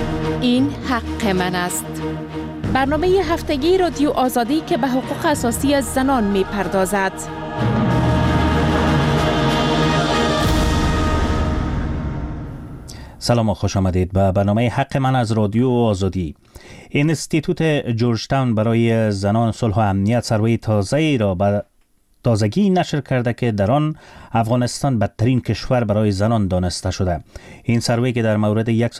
این حق من است. برنامه هفتگی رادیو آزادی که به حقوق اساسی زنان می پردازد. سلام و خوش آمدید به برنامه حق من از رادیو آزادی. انستیتوت جورج تاون برای زنان صلح و امنیت سروی تازه‌ای را به تازگی نشر کرده که در آن افغانستان بدترین کشور برای زنان دانسته شده. این سروی که در مورد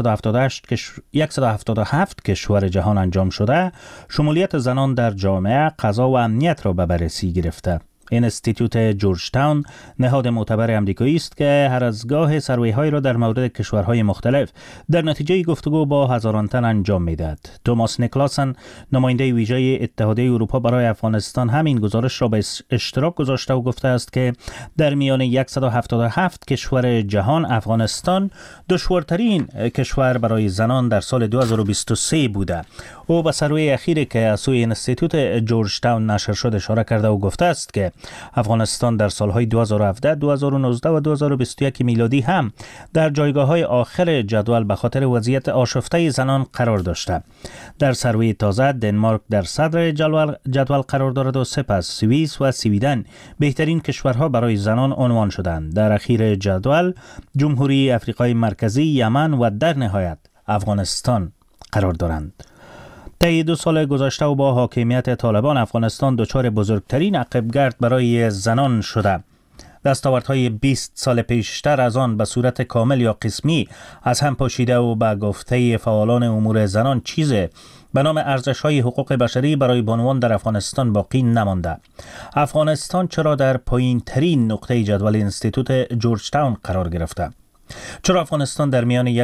177 کشور جهان انجام شده، شمولیت زنان در جامعه، قضا و امنیت را به بررسی گرفته. انستیتوت جورج تاون نهاد معتبر آمریکایی است که هر از گاه سروی‌های را در مورد کشورهای مختلف در نتیجه گفتگو با هزاران تن انجام می‌دهد. توماس نیکلاسن، نماینده ویژه اتحادیه اروپا برای افغانستان، همین گزارش را به اشتراک گذاشته و گفته است که در میان 177 کشور جهان افغانستان دشوارترین کشور برای زنان در سال 2023 بوده. او به سروی اخیری که از سوی انستیتوت جورج تاون نشر شد اشاره کرده و گفته است که افغانستان در سالهای 2017، 2019 و 2021 میلادی هم در جایگاه‌های آخر جدول به خاطر وضعیت آشفته زنان قرار داشته. در سروی تازه دنمارک در صدر جدول قرار دارد و سپس سوئیس و سویدن بهترین کشورها برای زنان عنوان شدند. در اخیر جدول جمهوری آفریقای مرکزی، یمن و در نهایت افغانستان قرار دارند. طی 2 سال گذشته و با حاکمیت طالبان افغانستان دچار بزرگترین عقبگرد برای زنان شده. دستاوردهای 20 سال پیشتر از آن به صورت کامل یا قسمی از هم پاشیده و به گفته فعالان امور زنان چیزی به نام ارزش‌های حقوق بشری برای بانوان در افغانستان باقی نمانده. افغانستان چرا در پایین‌ترین نقطه جدول انستیتوت جورج تاون قرار گرفته؟ چرا افغانستان در میان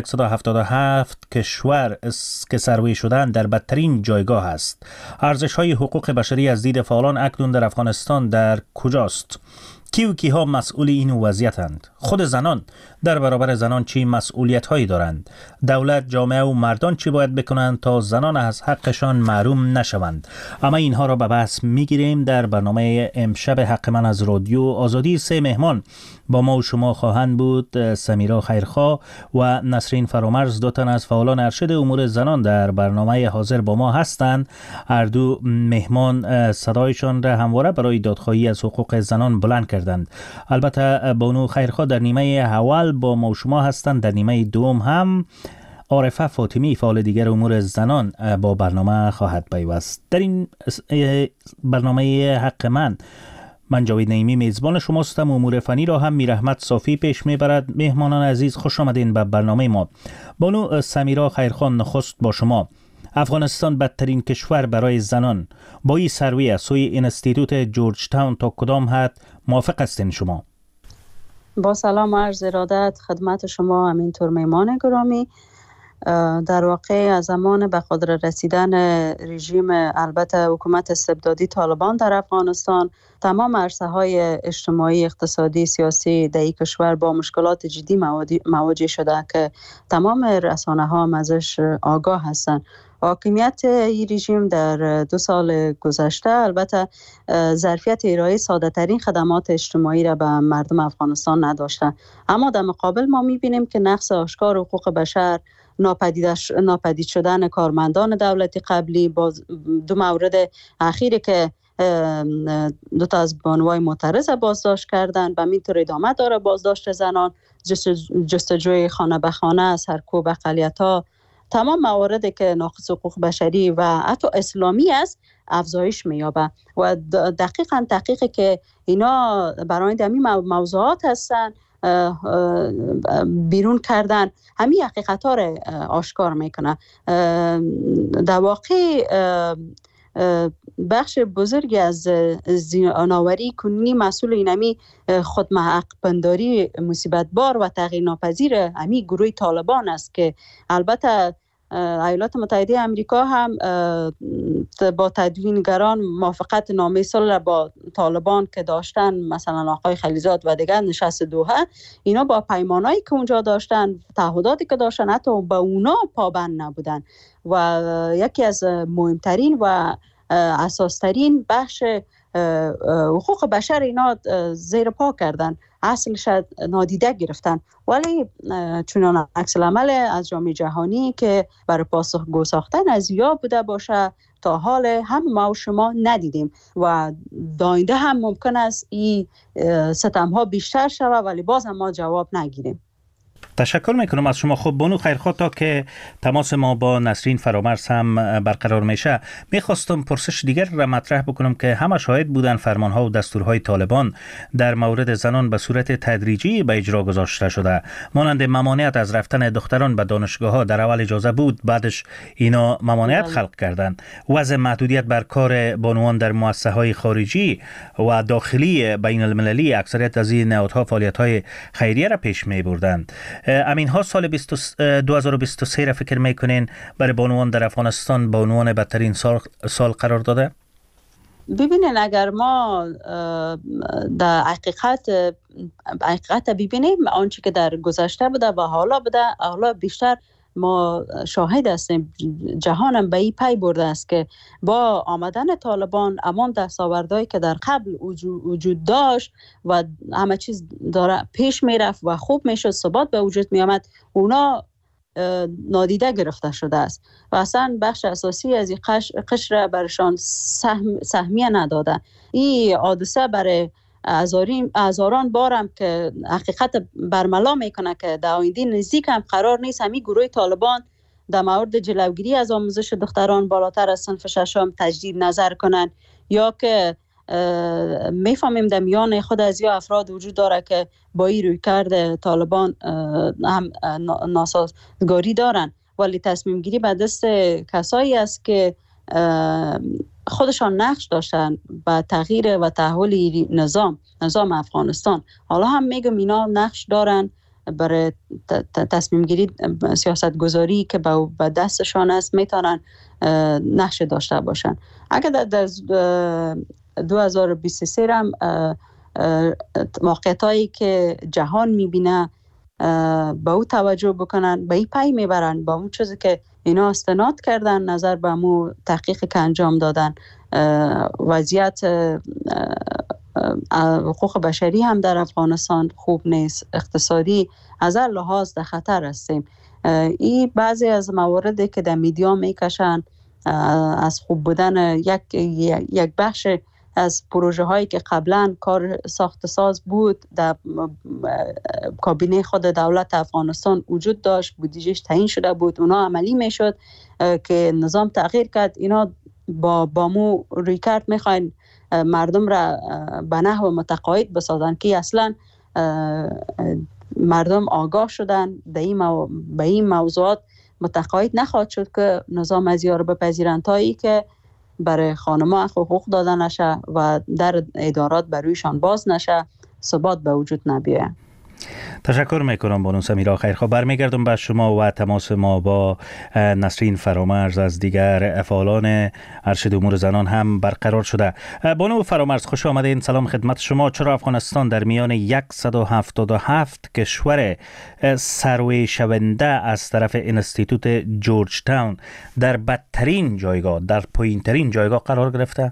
177 کشور که سروی شدند در بدترین جایگاه است؟ ارزش‌های حقوق بشری از دید فعالان اکنون در افغانستان در کجاست؟ کیها مسئول این وضعیتند؟ خود زنان در برابر زنان چه مسئولیت‌هایی دارند؟ دولت، جامعه و مردان چی باید بکنند تا زنان از حقشان محروم نشوند؟ اما اینها را به بحث می‌گیریم در برنامه امشب حق من از رادیو آزادی. 3 مهمان با ما و شما خواهند بود: سمیرا خیرخواه و نسرین فرامرز، 2 تن از فعالان ارشد امور زنان در برنامه حاضر با ما هستند. هر دو مهمان صدایشان را همواره برای دادخواهی از حقوق زنان بلند کردند. البته بانو خیرخواه در نیمه اول با ما و شما هستند، در نیمه دوم هم عارفه فاطمی، فعال دیگر امور زنان، با برنامه خواهد پیوست. در این برنامه حق من جاوید نعیمی میزبان شماستم. امور فنی را هم میرحمت صافی پیش میبرد. مهمانان عزیز، خوش آمدین به برنامه ما. بانو سمیرا خیرخواه، نخست با شما. افغانستان بدترین کشور برای زنان، با این سروی از سوی انستیتوت جورج تاون تا کدام حد موافق هستین شما؟ با سلام و عرض ارادت خدمت شما، همینطور مهمان گرامی. در واقع از زمان به خود رسیدن رژیم، البته حکومت استبدادی طالبان در افغانستان، تمام عرصه‌های اجتماعی، اقتصادی، سیاسی در این کشور با مشکلات جدی مواجه شده که تمام رسانه‌ها هم ازش آگاه هستند. حاکمیت این رژیم در 2 سال گذشته البته ظرفیت ارائه ساده ترین خدمات اجتماعی را به مردم افغانستان نداشته، اما در مقابل ما می‌بینیم که نقض آشکار حقوق بشر، ناپدید شدن کارمندان دولتی قبلی، با 2 مورد اخیری که 2 تا از بانوای معترض بازداشت کردن، به همین طور ادامه داره بازداشت زنان، جستجوی خانه به خانه، سرکوب اقلیت‌ها، تمام مواردی که ناقض حقوق بشری و حتی اسلامی است افزایش می‌یابد و دقیقاً تحقیقی که اینا برای دمی موضوعات هستن بیرون کردن همین حقیقت‌ها را آشکار میکنه. در واقع بخش بزرگی از زیان‌آوری کنونی مسئول اینمی خودمحق پنداری مصیبت بار و تغییر ناپذیر همین گروه طالبان است که البته ایالات متحده آمریکا هم با تدوینگران موافقت نامه صلح را با طالبان که داشتن، مثلا آقای خلیزاد و دیگر نشست دوحه، اینا با پیمانایی که اونجا داشتن، تعهداتی که داشتن، حتی با اونا پابند نبودن و یکی از مهمترین و اساسترین بخش حقوق بشر اینا زیر پا کردن. اصلش نادیده گرفتن. ولی چنان عکس العمل از جامعه جهانی که برای پاسخگو ساختن از یا بوده باشه تا حال هم ما و شما ندیدیم و داینده هم ممکن است این ستم ها بیشتر شود ولی باز هم ما جواب نگیریم. تشکر میکنم از شما. خب بانو خیرخواه، تا که تماس ما با نسرین فرامرز هم برقرار میشه، میخواستم پرسش دیگر را مطرح بکنم که همه شاهد بودن فرمانها و دستورهای طالبان در مورد زنان به صورت تدریجی به اجرا گذاشته شده، مانند ممانعت از رفتن دختران به دانشگاه ها. در اول اجازه بود، بعدش اینا ممانعت خلق کردند. وضع محدودیت بر کار بانوان در مؤسسه های خارجی و داخلی بین المللی اکثریت از این نهادها فعالیت های خیریه را پیش می بردند. امین ها سال 2023 را فکر میکنین برای بانوان در افغانستان به عنوان بدترین سال قرار داده؟ ببینین، اگر ما در حقیقت ببینیم آنچه که در گذشته بوده و حالا بیشتر ما شاهد هستیم. جهانم به این پی برده است که با آمدن طالبان امان دستاوردهایی که در قبل وجود داشت و همه چیز داره پیش میرفت و خوب میشد، ثبات به وجود می آمد، اونا نادیده گرفته شده است و اصلا بخش اساسی از این قشر برشان سهمیه نداده. این حادثه برای هزاران بارم که حقیقت برملا میکنه که در آینده نزدیک هم قرار نیست همین گروه طالبان در مورد جلوگیری از آموزش دختران بالاتر از صنف ششم تجدید نظر کنن، یا که میفهمیم در میان خود از یا افراد وجود داره که با این رویکرد طالبان هم ناسازگاری دارن، ولی تصمیم گیری به دست کسایی است که خودشان نقش داشتن به تغییر و تحول نظام افغانستان. حالا هم میگم اینا نقش دارن برای تصمیم گیری، سیاست گذاری که به دستشان است، میتونن نقش داشته باشن. اگر در 2023 هم موقعیتایی که جهان میبینه به او توجه بکنن، به این پی میبرن، با اون چیزی که اینا استناد کردن نظر به مو تحقیق که انجام دادن، وضعیت حقوق بشری هم در افغانستان خوب نیست، اقتصادی از هر لحاظ در خطر هستیم. این بعضی از مواردی که در میدیا میکشن از خوب بودن یک بخش از پروژه هایی که قبلا کار ساخت ساز بود در کابینه خود دولت افغانستان وجود داشت، بودجهش تعیین شده بود، اونا عملی میشد که نظام تغییر کرد. اینا با مو روی کرد میخواین مردم را به نحو متقاعد بسازن که اصلا مردم آگاه شدن به این موضوعات متقاعد نخواهد شد که نظام از یارو بپذیرن تا ای که برای خانم‌ها حقوق داده نشه و در ادارات برویشان باز نشه، ثبات به وجود نبیه. تشکر میکنم بانو سمیرا خیرخواه. برمیگردم به شما و تماس ما با نسرین فرامرز از دیگر فعالان ارشد امور زنان هم برقرار شده. بانو فرامرز خوش آمدین. سلام خدمت شما. چرا افغانستان در میان 177 کشور سروی شونده از طرف انستیتوت جورج تاون در بدترین جایگاه، در پایین‌ترین جایگاه قرار گرفته؟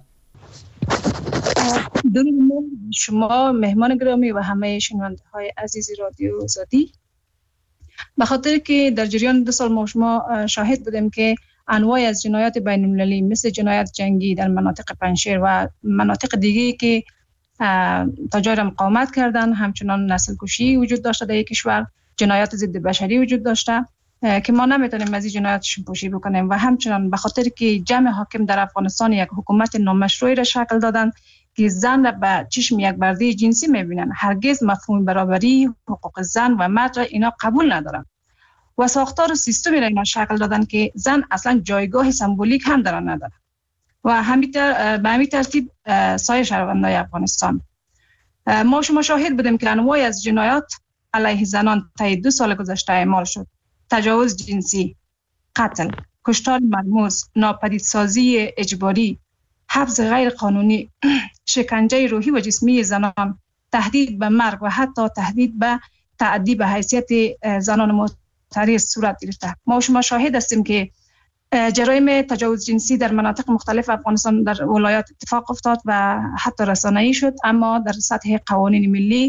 درود شما مهمان گرامی و همه شنونده های عزیز رادیو آزادی. به خاطر که در جریان 2 سال ما شما شاهد بودیم که انواع از جنایات بین المللی مثل جنایت جنگی در مناطق پنجشیر و مناطق دیگه که تاجر مقاومت کردن، همچنان نسل کشی وجود داشته در یک کشور، جنایات ضد بشری وجود داشته که ما نمیتونیم از این جنایاتشون پوشی بکنیم و همچنان به خاطر که جمع حاکم در افغانستان یک حکومت نامشروعی را شکل دادن که زن را به چشم یک برده جنسی میبینن، هرگز مفهوم برابری حقوق زن و مرد را اینا قبول ندارن و ساختار و سیستمی را اینا شکل دادن که زن اصلا جایگاه سمبولیک هم دارن نداره و به همین ترتیب سایر شهروندان افغانستان. ما شما شاهد بودیم که انواع از جنایات علیه زنان طی 2 سال گذشته اعمال شد: تجاوز جنسی، قتل، کشتار ملموس، ناپدیدسازی اجباری، حبس غیر قانونی، شکنجه روحی و جسمی زنان، تهدید به مرگ و حتی تهدید به تعدی به حیثیت زنان معترض صورت گرفته. ما شما شاهد هستیم که جرایم تجاوز جنسی در مناطق مختلف افغانستان در ولایات اتفاق افتاد و حتی رسانه‌ای شد، اما در سطح قوانین ملی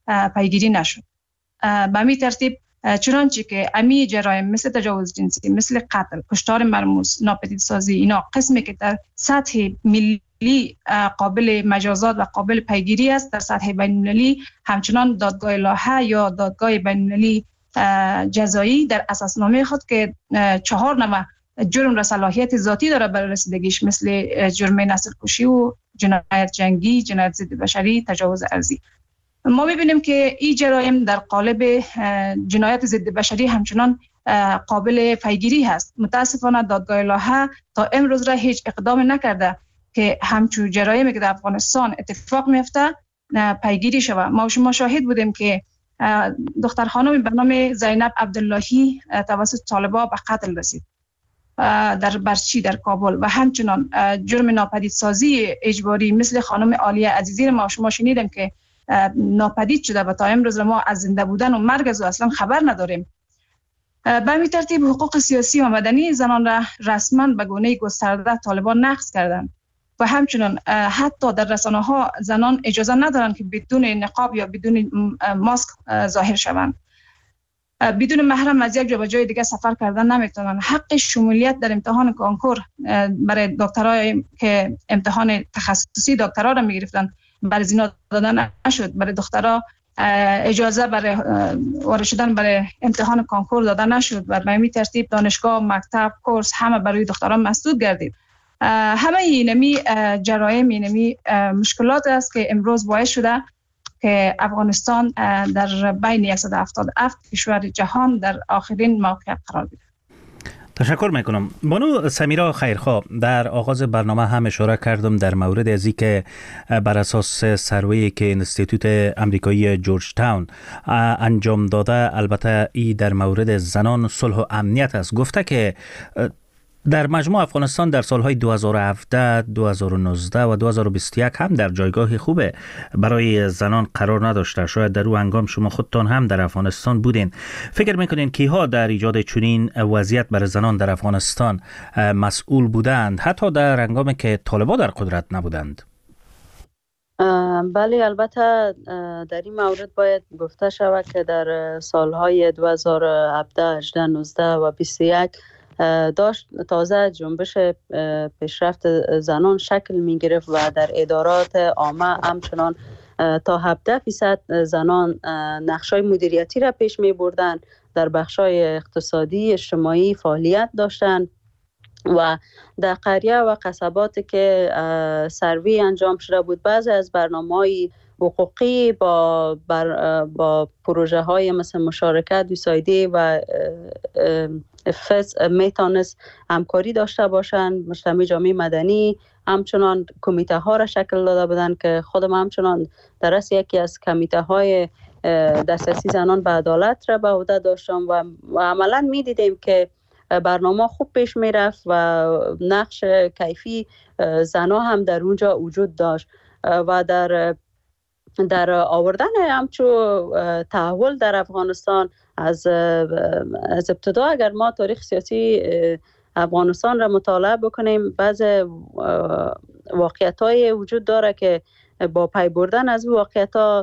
پیگیری نشد. به همین ترتیب چنانچه که امی جرایم مثل تجاوز جنسی، مثل قتل، کشتار مرموز، ناپدیدسازی، اینا قسمی که در سطح ملی قابل مجازات و قابل پیگیری است، در سطح بین المللی همچنان دادگاه لاهه یا دادگاه بین المللی جزایی در اساسنامه خود که 4 نوع جرم را صلاحیت ذاتی داره برای رسیدگیش، مثل جرم نسل کشی و جنایت جنگی، جنایت ضد بشری، تجاوز ارضی. ما می‌بینیم که این جرایم در قالب جنایت ضد بشری همچنان قابل پیگیری هست. متاسفانه دادگاه لاهه تا امروز را هیچ اقدام نکرده که همچون جرایمی که در افغانستان اتفاق میفته پیگیری شود. ما شما شاهد بودیم که دختر خانم به نام زینب عبداللهی توسط طالبان به قتل رسید در برچی در کابل، و همچنان جرم ناپدیدسازی اجباری مثل خانم عالیه عزیزی ما شما شنیدیم که ناپدید شده و تا امروز ما از زنده بودن و مرگ از او اصلا خبر نداریم. به همین ترتیب حقوق سیاسی و مدنی زنان را رسما به گونه گسترده طالبان نقض کردند و همچنان حتی در رسانه‌ها زنان اجازه ندارند که بدون نقاب یا بدون ماسک ظاهر شوند. بدون محرم از یک جا به جای دیگه سفر کردن نمیتونن. حق شمولیت در امتحان کنکور برای دکترای که امتحان تخصصی دکترا را میگرفتن برای زینا دادن نشد. برای دخترها اجازه برای وارد شدن برای امتحان کنکور دادن نشد و به همین ترتیب دانشگاه، مکتب، کورس همه برای دختران مسدود گردید. همه اینمی جرایم، اینمی مشکلات است که امروز باعث شده که افغانستان در بین 177 کشور جهان در آخرین موقعیت قرار بگیرد. تشکر میکنم. بانو سمیرا خیرخواه، در آغاز برنامه هم اشاره کردم در مورد ازی که بر اساس سروی که انستیتوت امریکایی جورج تاون انجام داده، البته ای در مورد زنان، صلح و امنیت است، گفته که در مجموع افغانستان در سالهای 2017، 2019 و 2021 هم در جایگاه خوبه برای زنان قرار نداشته. شاید در او هنگام شما خودتان هم در افغانستان بودین. فکر میکنین کیها در ایجاد چنین وضعیت برای زنان در افغانستان مسئول بودند، حتی در هنگامی که طالبان در قدرت نبودند؟ بله، البته در این مورد باید گفته شود که در سالهای 2017، 18، 19 و 21 داشت تازه جنبش پیشرفت زنان شکل می گرفت و در ادارات عامه همچنان تا 17% زنان نقشای مدیریتی را پیش می بردن، در بخشای اقتصادی اجتماعی فعالیت داشتند و در قریه و قصباتی که سروی انجام شده بود، بعضی از برنامه‌های حقوقی با پروژه های مثل مشارکت دوسایده و میتونست همکاری داشته باشند. مجتمع جامعه مدنی همچنان کمیته ها را شکل داده بودند که خودم همچنان در رأس یکی از کمیته های دسترسی زنان به عدالت را به عهده داشتم و عملا می دیدیم که برنامه خوب پیش می رفت و نقش کیفی زنها هم در اونجا وجود داشت و در آوردن همچو تحول در افغانستان از ابتدا اگر ما تاریخ سیاسی افغانستان را مطالعه بکنیم، بعض واقعیت‌های وجود داره که با پی بردن از واقعیت‌ها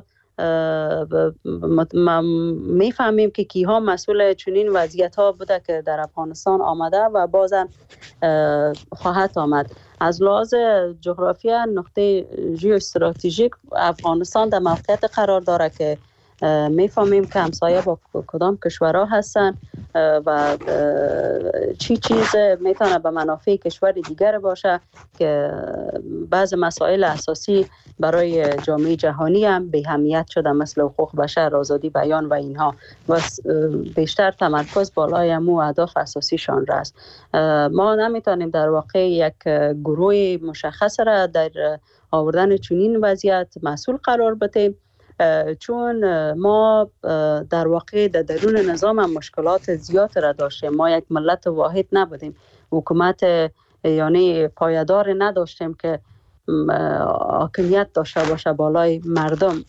میفهمیم که کیها مسئول چنین وضعیت‌ها بوده که در افغانستان آمده و بازم خواهد آمد. از لحاظ جغرافیا نقطه ژئواستراتژیک افغانستان در موقعیت قرار داره که میفهمیم که همسایه با کدام کشورها هستن و چی چیز میتونه به منافع کشور دیگر باشه که بعض مسائل اساسی برای جامعه جهانی هم به اهمیت شده، مثل حقوق بشر، آزادی بیان و اینها، و بیشتر تمرکز بالای همو اهداف اساسیشان است. ما نمیتونیم در واقع یک گروه مشخص را در آوردن چنین وضعیت مسئول قرار بدیم، چون ما در واقع در درون نظام هم مشکلات زیاد را داشتیم. ما یک ملت واحد نبودیم، حکومت یعنی پایدار نداشتیم که حاکمیت داشته باشه بالای مردم،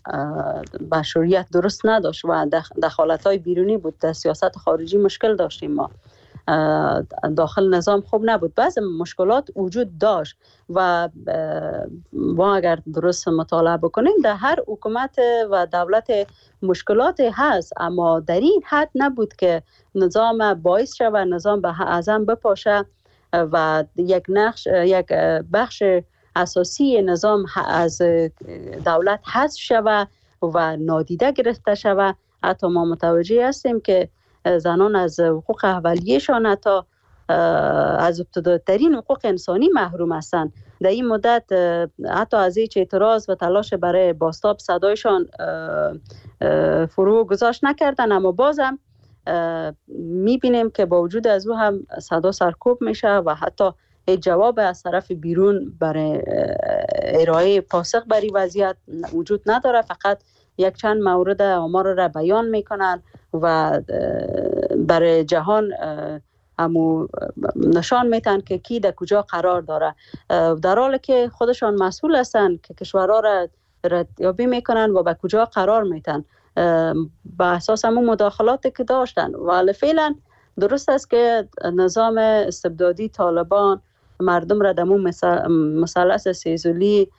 مشروعیت درست نداشت و دخالت‌های بیرونی بود. در سیاست خارجی مشکل داشتیم ما داخل نظام خوب نبود. بعض مشکلات وجود داشت و ما اگر درست مطالعه بکنیم در هر حکومت و دولت مشکلات هست، اما در این حد نبود که نظام باعث شد و نظام از هم بپاشه و یک بخش اساسی نظام از دولت حذف شود و نادیده گرفته شود. حتی ما متوجه هستیم که زنان از حقوق اولیه‌شان حتی از ابتدایی‌ترین حقوق انسانی محروم هستند. در این مدت حتی از هیچ اعتراض و تلاش برای بازتاب صدایشان فرو گذاشت نکردن، اما بازم میبینیم که با وجود از او هم صدا سرکوب میشه و حتی جواب از طرف بیرون برای ارائه پاسخ برای وضعیت وجود نداره. فقط یک چند مورد آمار را بیان میکنن و برای جهان نشان میتن که کی در کجا قرار داره، در حالی که خودشان مسئول هستن که کشورها را ردیابی میکنن و به کجا قرار میتن به اساس همون مداخلاتی که داشتن. ولی فعلا درست است که نظام استبدادی طالبان مردم را در مثلث سه‌ضلعی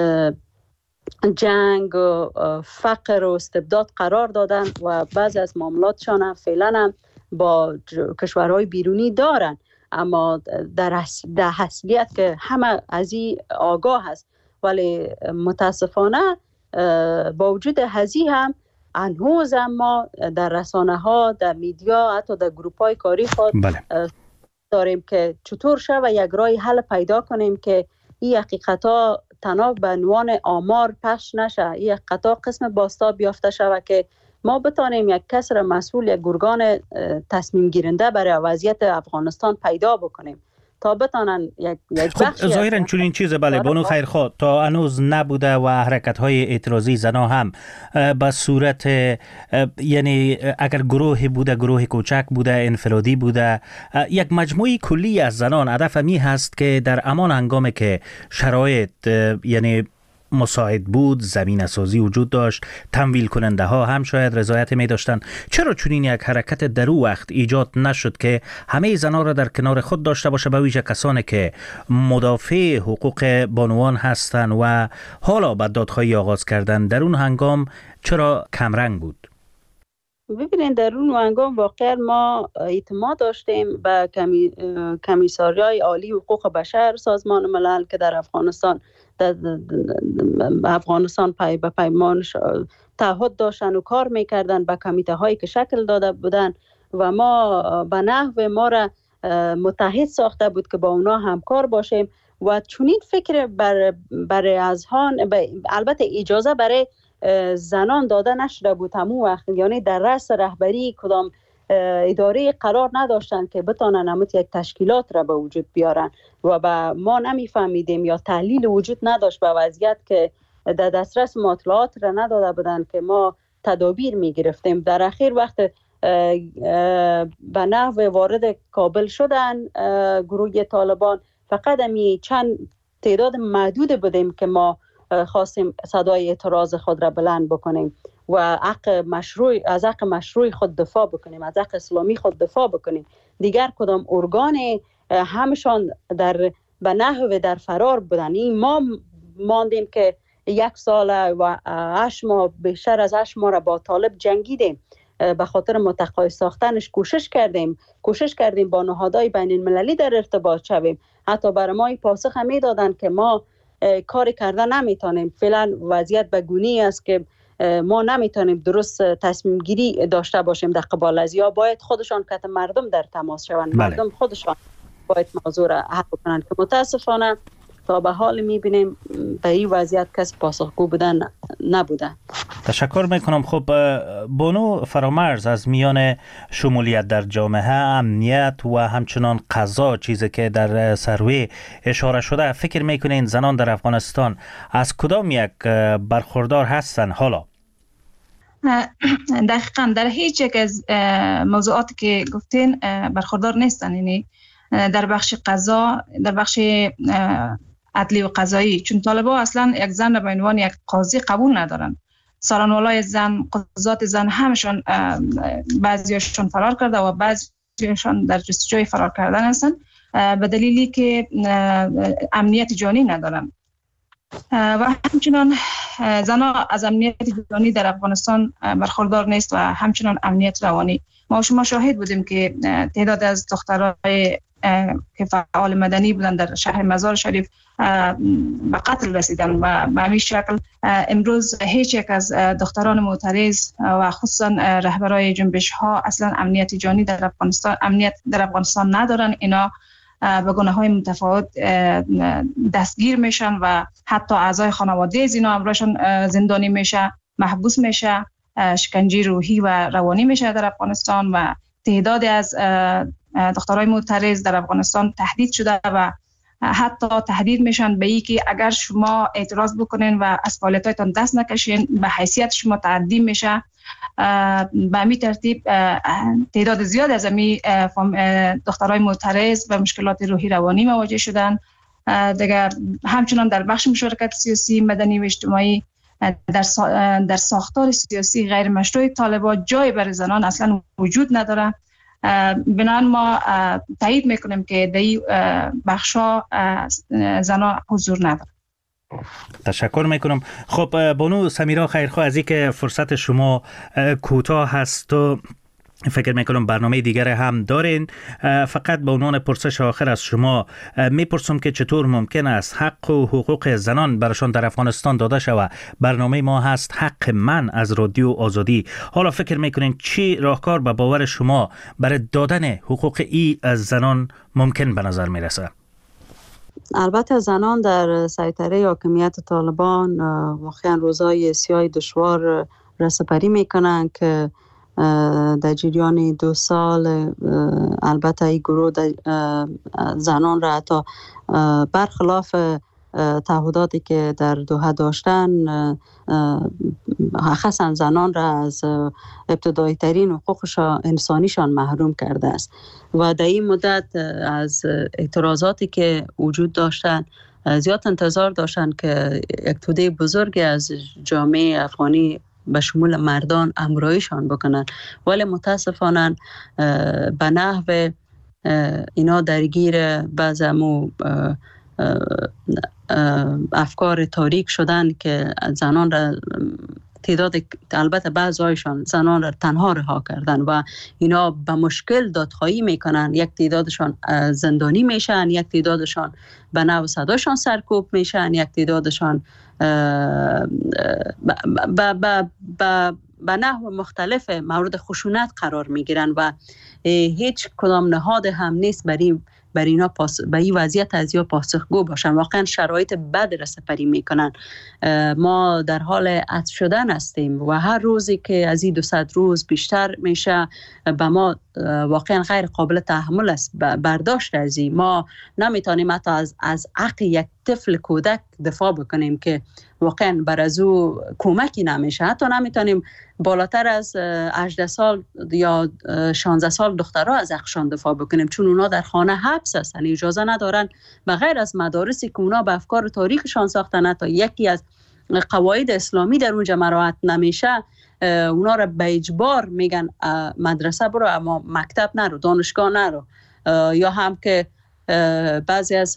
جنگ و فقر و استبداد قرار دادن و بعضی از معاملاتشان هم فعلا هم با کشورهای بیرونی دارن، اما در اصلیت که همه از این آگاه هست. ولی متاسفانه با وجود هزی هم هنوز ما در رسانه ها، در میدیا، حتی در گروپ های کاری خود داریم که چطور شد و یک راه حل پیدا کنیم که این حقیقت ها تنها به عنوان آمار پخش نشه، این حقیقت ها قسم بازتاب یافته شود که ما بتانیم یک کس را مسئول، یک گرگان تصمیم گیرنده برای وضعیت افغانستان پیدا بکنیم تا بتانن یک بخشی ظاهراً چون این چیز بله بانو خیرخواه تا هنوز نبوده و حرکت‌های اعتراضی زنا هم به صورت یعنی اگر گروهی بوده، گروه کوچک بوده، انفرادی بوده، یک مجموعه کلی از زنان، هدف می هست که در امان هنگامی که شرایط یعنی مساعد بود، زمین سازی وجود داشت، تمویل کننده ها هم شاید رضایت می داشتن. چرا چنین یک حرکت در او وقت ایجاد نشد که همه زنان را در کنار خود داشته باشه، به ویژه کسانی که مدافع حقوق بانوان هستند و حالا به دادخواهی آغاز کردن؟ در اون هنگام چرا کمرنگ بود؟ ببینید در اون هنگام واقعا ما اعتماد داشتیم به کمیساریای عالی حقوق بشر سازمان ملل که در افغانستان پای به پیمان تعهد داشتن و کار میکردن، به کمیته هایی که شکل داده بودن و ما به نحو ما را متحد ساخته بود که با اونا همکار باشیم و چنین فکر برای اذهان، البته اجازه برای زنان داده نشده بود همون وقت، یعنی در رأس رهبری کدام اداره قرار نداشتن که بتانن همت یک تشکیلات را به وجود بیارن و ما نمیفهمیدیم یا تحلیل وجود نداشت به وضعیت که در دسترس مطالعات را نداده بودن که ما تدابیر میگرفتیم. در اخیر وقت به نحو وارد کابل شدن گروه طالبان، فقط همی چند تعداد محدود بودیم که ما خواستیم صدای اعتراض خود را بلند بکنیم و از حق مشروع خود دفاع بکنیم، از حق اسلامی خود دفاع بکنیم. دیگر کدام ارگان همشان به نحو در فرار بودن. این ما ماندیم که 1 سال و 8 ماه، بیشتر از 8 ماه را با طالب جنگیدیم، به خاطر متقاعد ساختنش کوشش کردیم با نهادهای بین المللی در ارتباط شویم. حتی برای ما پاسخ هم دادن که ما کاری کردن نمیتونیم، فعلا وضعیت به گونه‌ای است که ما نمیتونیم درست تصمیم گیری داشته باشیم در قبال از، یا باید خودشان که مردم در تماس شوند، مردم خودشان باید موضوع را حل کنند که متاسفانه تا به حال میبینیم به این وضعیت کسی پاسخگو بودن نبوده. تشکر میکنم. خب بانو فرامرز، از میان شمولیت در جامعه، امنیت و همچنان قضا، چیزی که در سروی اشاره شده، فکر میکنین زنان در افغانستان از کدام یک برخوردار هستن حالا؟ دقیقاً در هیچ یک از موضوعاتی که گفتین برخوردار نیستن، یعنی در بخش قضا، در بخش عدلی و قضایی، چون طالبا اصلا یک زن را به عنوان یک قاضی قبول ندارن. سالانوالای زن، قضات زن همشون بعضیاشون فرار کرده و بعضی بعضیشان در جستجوی فرار کردن هستند به دلیلی که امنیت جانی ندارند و همچنان زنان از امنیت جانی در افغانستان برخوردار نیست و همچنان امنیت روانی. ما شما شاهد بودیم که تعداد از دخترای که فعال مدنی بودن در شهر مزار شریف به قتل رسیدن و به همین شکل امروز هیچ یک از دختران معترض و خصوصا رهبرای جنبش ها اصلا امنیت جانی در افغانستان ندارن. اینا به گناه‌های متفاوت دستگیر میشن و حتی اعضای خانواده از اینا امرشان زندانی میشه، محبوس میشه، شکنجه روحی و روانی میشه در افغانستان و تعدادی از دخترای معترض در افغانستان تهدید شده و حتی تهدید میشن به این که اگر شما اعتراض بکنین و از فعالیتاتون دست نکشین به حیثیت شما تعدی میشه. به همین ترتیب تعداد زیاد از امی دخترای معترض و مشکلات روحی روانی مواجه شدن. دیگه همچنان در بخش مشارکت سیاسی مدنی و اجتماعی در ساختار سیاسی غیر مشروع طالبان جای برای زنان اصلا وجود نداره. بنابراین ما تایید میکنیم که در این بخشا زنان حضور نداره. تشکر میکنم. خب بانو سمیرا خیرخواه، از اینکه فرصت شما کوتاه هست و فکر میکنم برنامه دیگر هم دارین، فقط به عنوان پرسش آخر از شما میپرسم که چطور ممکن است حق و حقوق زنان برشان در افغانستان داده شود؟ برنامه ما هست حق من از رادیو آزادی. حالا فکر میکنین چی راهکار به باور شما برای دادن حقوق از زنان ممکن به نظر میرسه؟ البته زنان در سیطره حاکمیت طالبان واقعا روزای سیاه دشوار رسپری میکنن که در جریان 2 سال البته این گروه زنان را حتی برخلاف تعهداتی که در دوحه داشتن خاصا زنان را از ابتدایی ترین حقوق انسانیشان محروم کرده است و در این مدت از اعتراضاتی که وجود داشتن زیاد انتظار داشتن که یک توده بزرگی از جامعه افغانی به شمول مردان همراهیشان بکنن، ولی متاسفانه به نحو اینا درگیر بعض افکار تاریک شدن که زنان را تعداد البته بعضیشان زنان را تنها رها کردن و اینا به مشکل دادخواهی میکنن. یک تعدادشان زندانی میشن، یک تعدادشان به نحو صداشان سرکوب میشن، یک تعدادشان به نحو مختلف مورد خشونت قرار میگیرن و هیچ کدام نهاد هم نیست بر اینا به این وضعیت از یا پاسخگو باشن. واقعا شرایط بد را سپری میکنن. ما در حال عطف شدن هستیم و هر روزی که از این 200 روز بیشتر میشه به ما واقعا غیر قابل تحمل است. برداشت از این ما نمیتونیم حتی از حق یک طفل کودک دفاع بکنیم که واقعا بر از او کمکی نمیشه. حتی نمیتونیم بالاتر از 18 سال یا 16 سال دخترها از حقشان دفاع بکنیم چون اونا در خانه حبس هستن، اجازه ندارن بغیر از مدارسی که اونا به افکار تاریخشان ساختن تا یکی از قواعد اسلامی در اونجا مراعات نمیشه، اونا را به اجبار میگن مدرسه برو اما مکتب نرو، دانشگاه نرو. یا هم که بعضی از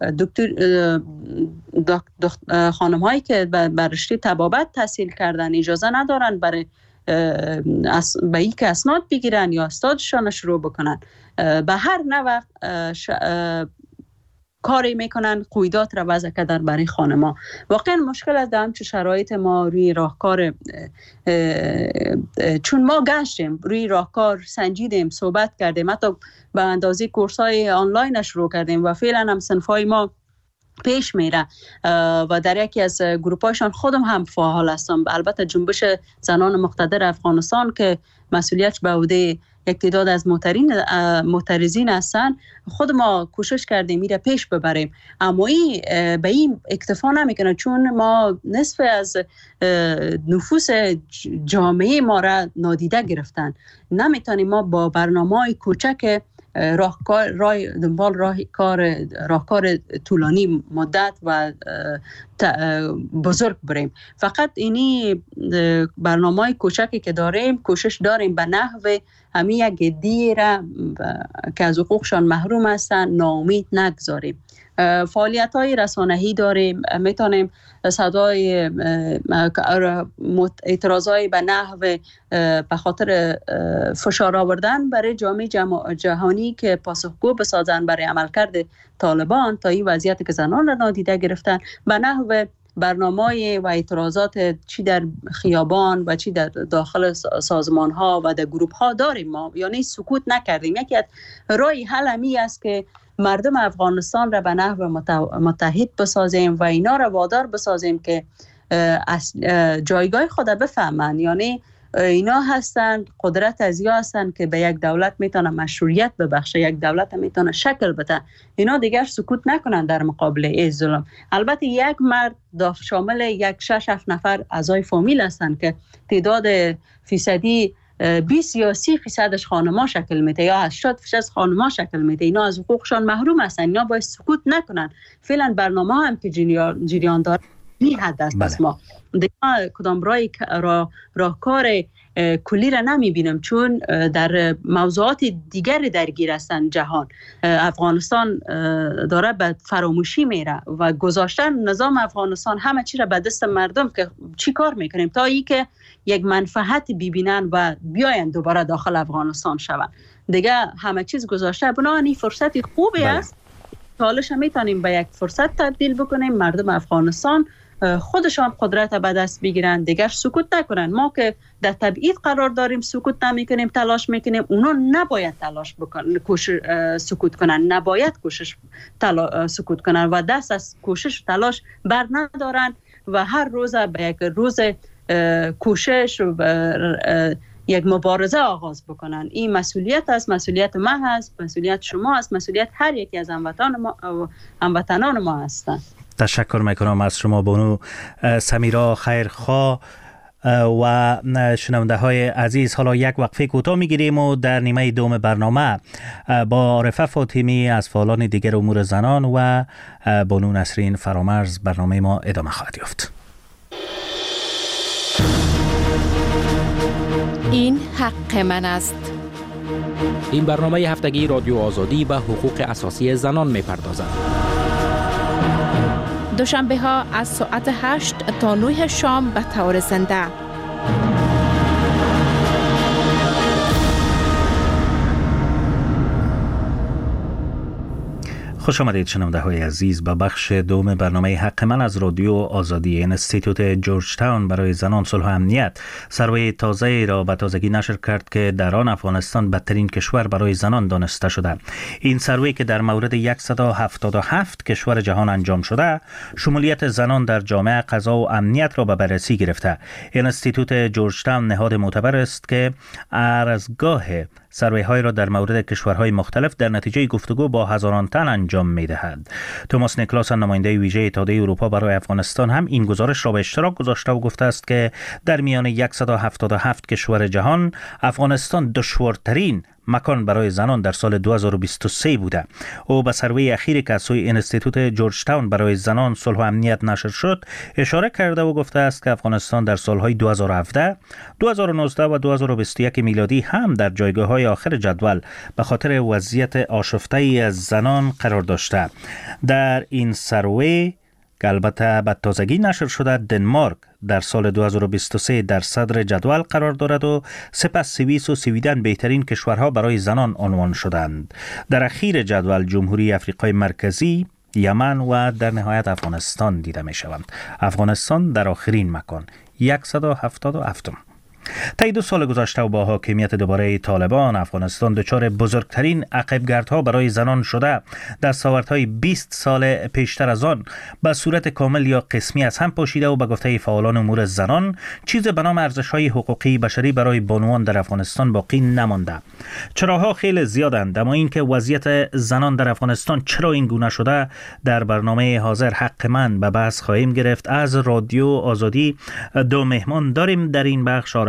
خانم هایی که بر رشته طبابت تحصیل کردن اجازه ندارن برای به این که اسناد بگیرن یا استادشان شروع بکنن. به هر نوع کاری میکنن قیودات را وضع کردن برای خانما. واقعا مشکل است در شرایط ما روی راهکار، چون ما گشتیم روی راهکار سنجیدیم، صحبت کردیم، حتی به اندازه کورس‌های آنلاین شروع کردیم و فعلا هم صنف‌های ما پیش میره و در یکی از گروپ‌هاشون خودم هم فعال هستم. البته جنبش زنان مقتدر افغانستان که مسئولیت به عهده یک تعداد از معترضین هستن، خود ما کوشش کردیم میره پیش ببریم، اما این به این اکتفا نمیکنه چون ما نصف از نفوس جامعه ما را نادیده گرفتن. نمیتونیم ما با برنامه‌های کوچک راهکار طولانی مدت و بزرگ بریم. فقط اینی برنامه‌های کوچکی که داریم کوشش داریم به نحو همین یک دیره که از حقوقشان محروم هستن ناامید نگذاریم. فعالیت‌های رسانه‌ای داریم، میتونیم صدای اعتراضای به نحو به خاطر فشار آوردن برای جامعه جهانی که پاسخگو بسازن برای عملکرد طالبان تا این وضعیتی که زنان را نادیده گرفتن، به نحو برنامه‌های و اعتراضات چی در خیابان و چی در داخل سازمان‌ها و در گروه‌ها داریم. ما یعنی سکوت نکردیم. یکی از راه حل همی است که مردم افغانستان را به نحو متحد بسازیم و اینا را وادار بسازیم که جایگاه خود بفهمن. یعنی اینا هستند قدرت از یا هستند که به یک دولت میتونه مشروعیت ببخشه، یک دولت میتونه شکل بده. اینا دیگر سکوت نکنن در مقابل این ظلم. البته یک مرد شامل یک 6-7 نفر اعضای فامیل هستند که تعداد فیصدی 20 یا 30% خانم‌ها شکل میده یا 80% خانم‌ها شکل میده. اینا از حقوقشان محروم هستن. اینا باید سکوت نکنن. فعلا برنامه هم که جریان داره این حد است. بله. ما دیگه کدام راهکار کلی را نمیبینم، چون در موضوعات دیگری درگیر هستن جهان. افغانستان داره به فراموشی میره و گذاشتن نظام افغانستان همه چی را به دست مردم که چی کار میکنیم تا ای که یک منفعت ببینن و بیاین دوباره داخل افغانستان شون. دیگه همه چیز گذاشته. بنابراین فرصت خوبی است. حالش هم میتونیم به یک فرصت تبدیل بکنیم. مردم افغانستان خودشان قدرت به دست بگیرن، دیگر سکوت نکنن. ما که در تبعید قرار داریم سکوت نمیکنیم، تلاش میکنیم. اونا نباید تلاش بکنن، سکوت کنن، نباید سکوت کنن و دست از کوشش تلاش بر ندارن و هر روز به یک روز کوشش یک مبارزه آغاز بکنن. این مسئولیت است، مسئولیت ما هست، مسئولیت شما است، مسئولیت هر یکی از هموطنان ما هستند. تشکر میکنم از شما بانو سمیرا خیرخواه و شنونده های عزیز. حالا یک وقفه کوتاه میگیریم و در نیمه دوم برنامه با عارفه فاطمی از فعالان دیگر امور زنان و بانو نسرین فرامرز برنامه ما ادامه خواهد یافت. این حق من است. این برنامه هفتگی رادیو آزادی به حقوق اساسی زنان میپردازد. دوشنبه ها از ساعت 8 تا 9 شام به طور زنده. خوش آمدید شنونده های عزیز به بخش دوم برنامه حق من از رادیو آزادی. انستیتوت جورج تاون برای زنان صلح و امنیت سروی تازه را به تازگی نشر کرد که در آن افغانستان بدترین کشور برای زنان دانسته شده. این سروی که در مورد 177 کشور جهان انجام شده، شمولیت زنان در جامعه قضا و امنیت را به بررسی گرفته. انستیتوت جورج تاون نهاد معتبر است که ارزگاه سروی های را در مورد کشورهای مختلف در نتیجه گفتگو با هزاران تن انجام می دهد. توماس نیکلاس نماینده ویژه اتحادیه اروپا برای افغانستان هم این گزارش را به اشتراک گذاشته و گفته است که در میان 177 کشور جهان افغانستان دشوارترین مکان برای زنان در سال 2023 بوده. او به سروی اخیری که از سوی انستیتوت جورج تاون برای زنان صلح و امنیت نشر شد اشاره کرده و گفته است که افغانستان در سالهای 2017، 2019 و 2021 میلادی هم در جایگاه‌های آخر جدول به خاطر وضعیت آشفته‌ای از زنان قرار داشته. در این سروی که البته به تازگی نشر شده، دنمارک در سال 2023 در صدر جدول قرار دارد و سپس سوئیس و سویدن بهترین کشورها برای زنان عنوان شدند. در اخیر جدول جمهوری افریقای مرکزی، یمن و در نهایت افغانستان دیده می شوند. افغانستان در آخرین مکان 177. طی 2 سال گذشته و با حاکمیت دوباره طالبان، افغانستان دچار بزرگترین عقبگردها برای زنان شده. دستاوردهای 20 سال پیشتر از آن به صورت کامل یا قسمی از هم پاشیده و به گفته فعالان امور زنان چیز به نام ارزش‌های حقوقی بشری برای بانوان در افغانستان باقی نمانده. چراها خیلی زیادند، اما اینکه وضعیت زنان در افغانستان چرا این گونه شده در برنامه حاضر حق من به بحث خواهیم گرفت. از رادیو آزادی 2 مهمان داریم در این بخش.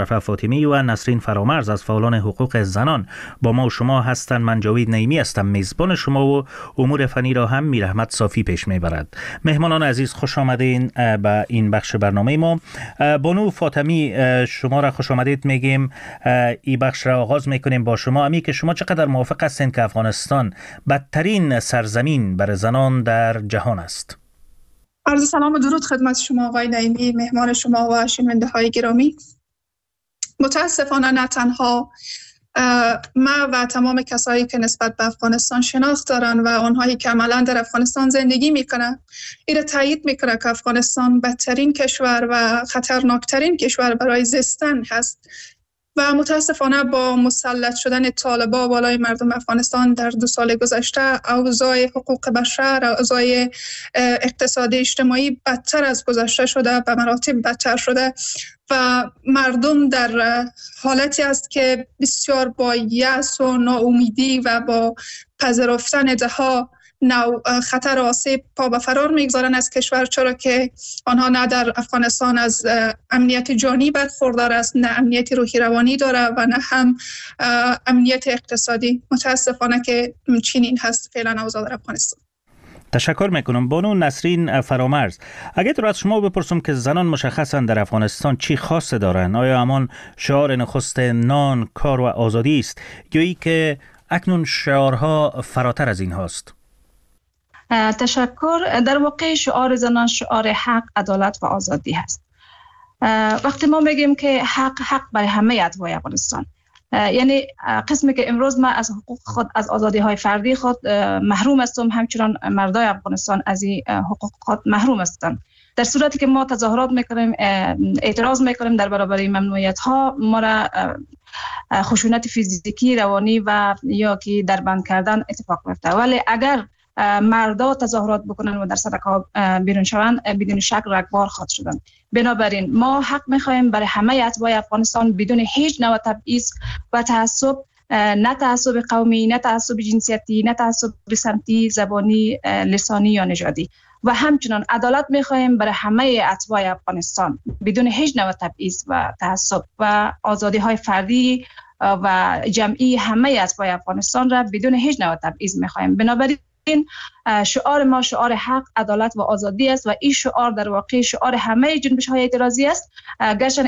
مصطفی فاطمی و نسرین فرامرز از فعالان حقوق زنان با ما و شما هستند. من جاوید نعیمی هستم میزبان شما و امور فنی را هم میرحمت صافی پیش میبرد. مهمانان عزیز خوش آمدین به این بخش برنامه ما. بانو فاطمی شما را خوش آمدید میگیم. این بخش را آغاز میکنیم با شما. امی که شما چقدر موافق هستین که افغانستان بدترین سرزمین برای زنان در جهان است؟ عرض سلام و درود خدمت شما آقای نعیمی، مهمان شما و شنونده های گرامی. متاسفانه نه تنها ما و تمام کسایی که نسبت به افغانستان شناخت دارن و آنهایی که عملا در افغانستان زندگی میکنن این تایید میکنه که افغانستان بدترین کشور و خطرناکترین کشور برای زیستن هست و متاسفانه با مسلط شدن طالبان بالای مردم افغانستان در 2 سال گذشته اوضاع حقوق بشر، اوضاع اقتصادی اجتماعی بدتر از گذشته شده، به مراتب بدتر شده و مردم در حالتی است که بسیار با یأس و ناامیدی و با پذیرفتن ده‌ها خطر آسیب پا به فرار میگذارن از کشور، چرا که آنها نه در افغانستان از امنیت جانی برخوردار است، نه امنیت روحی روانی داره و نه هم امنیت اقتصادی. متاسفانه که چنین هست فعلا اوضاع در افغانستان. تشکر میکنم. بانو نسرین فرامرز، اگر تو از شما بپرسم که زنان مشخصا در افغانستان چی خاصه دارن، آیا همان شعار نخست نان، کار و آزادی است یا ای که اکنون شعارها فراتر از این هاست؟ تشکر. در واقع شعار زنان شعار حق، عدالت و آزادی هست. وقتی ما میگیم که حق برای همه اتباع افغانستان، یعنی قسمی که امروز ما از حقوق خود، از آزادی های فردی خود محروم هستیم، همچنان مردای افغانستان از این حقوق خود محروم هستند. در صورتی که ما تظاهرات میکنیم، اعتراض میکنیم در برابر ممنوعیت ها، ما را خشونت فیزیکی، روانی و یا که در بند کردن اتفاق میفته. ولی اگر مردا تظاهرات بکنن و در صدقه بیرون شوند، بدون شک رگبار خواهد شدن. بنابراین ما حق میخوایم برای همه اتباع افغانستان بدون هیچ نوع تبعیض و تعصب، نه تعصب قومی، نه تعصب جنسیتی، نه تعصب سمتی، زبانی، لسانی یا نژادی، و همچنان عدالت میخوایم برای همه اتباع افغانستان بدون هیچ نوع تبعیض و تعصب و آزادی های فردی و جمعی همه اتباع افغانستان را بدون هیچ نوع تبعیض میخوایم. بنابراین شعار ما شعار حق، عدالت و آزادی است و این شعار در واقع شعار همه جنبش های اعتراضی است. گرچه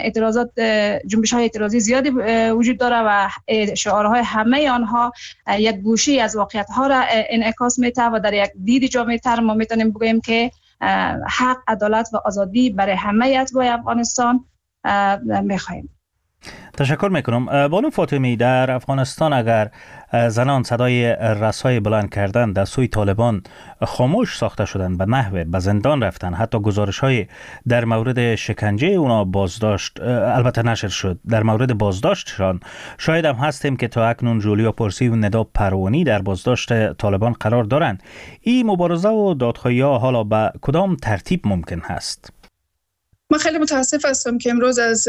جنبش های اعتراضی زیادی وجود داره و شعارهای همه آنها یک گوشه از واقعیت ها را انعکاس میده و در یک دید جامع تر ما میتونیم بگوییم که حق، عدالت و آزادی برای همه اتباع افغانستان میخوایم. تشکر میکنم. بانو فاطمی، در افغانستان اگر زنان صدای رسای بلند کردن در سوی طالبان خاموش ساخته شدن، به نحوه به زندان رفتن، حتی گزارش‌های در مورد شکنجه اونا بازداشت البته نشر شد، در مورد بازداشتشان شاید هم هستیم که تا اکنون جولیا پرسی و ندا پروانی در بازداشت طالبان قرار دارند. این مبارزه و دادخواهی‌ها حالا به کدام ترتیب ممکن هست؟ من خیلی متاسف هستم که امروز از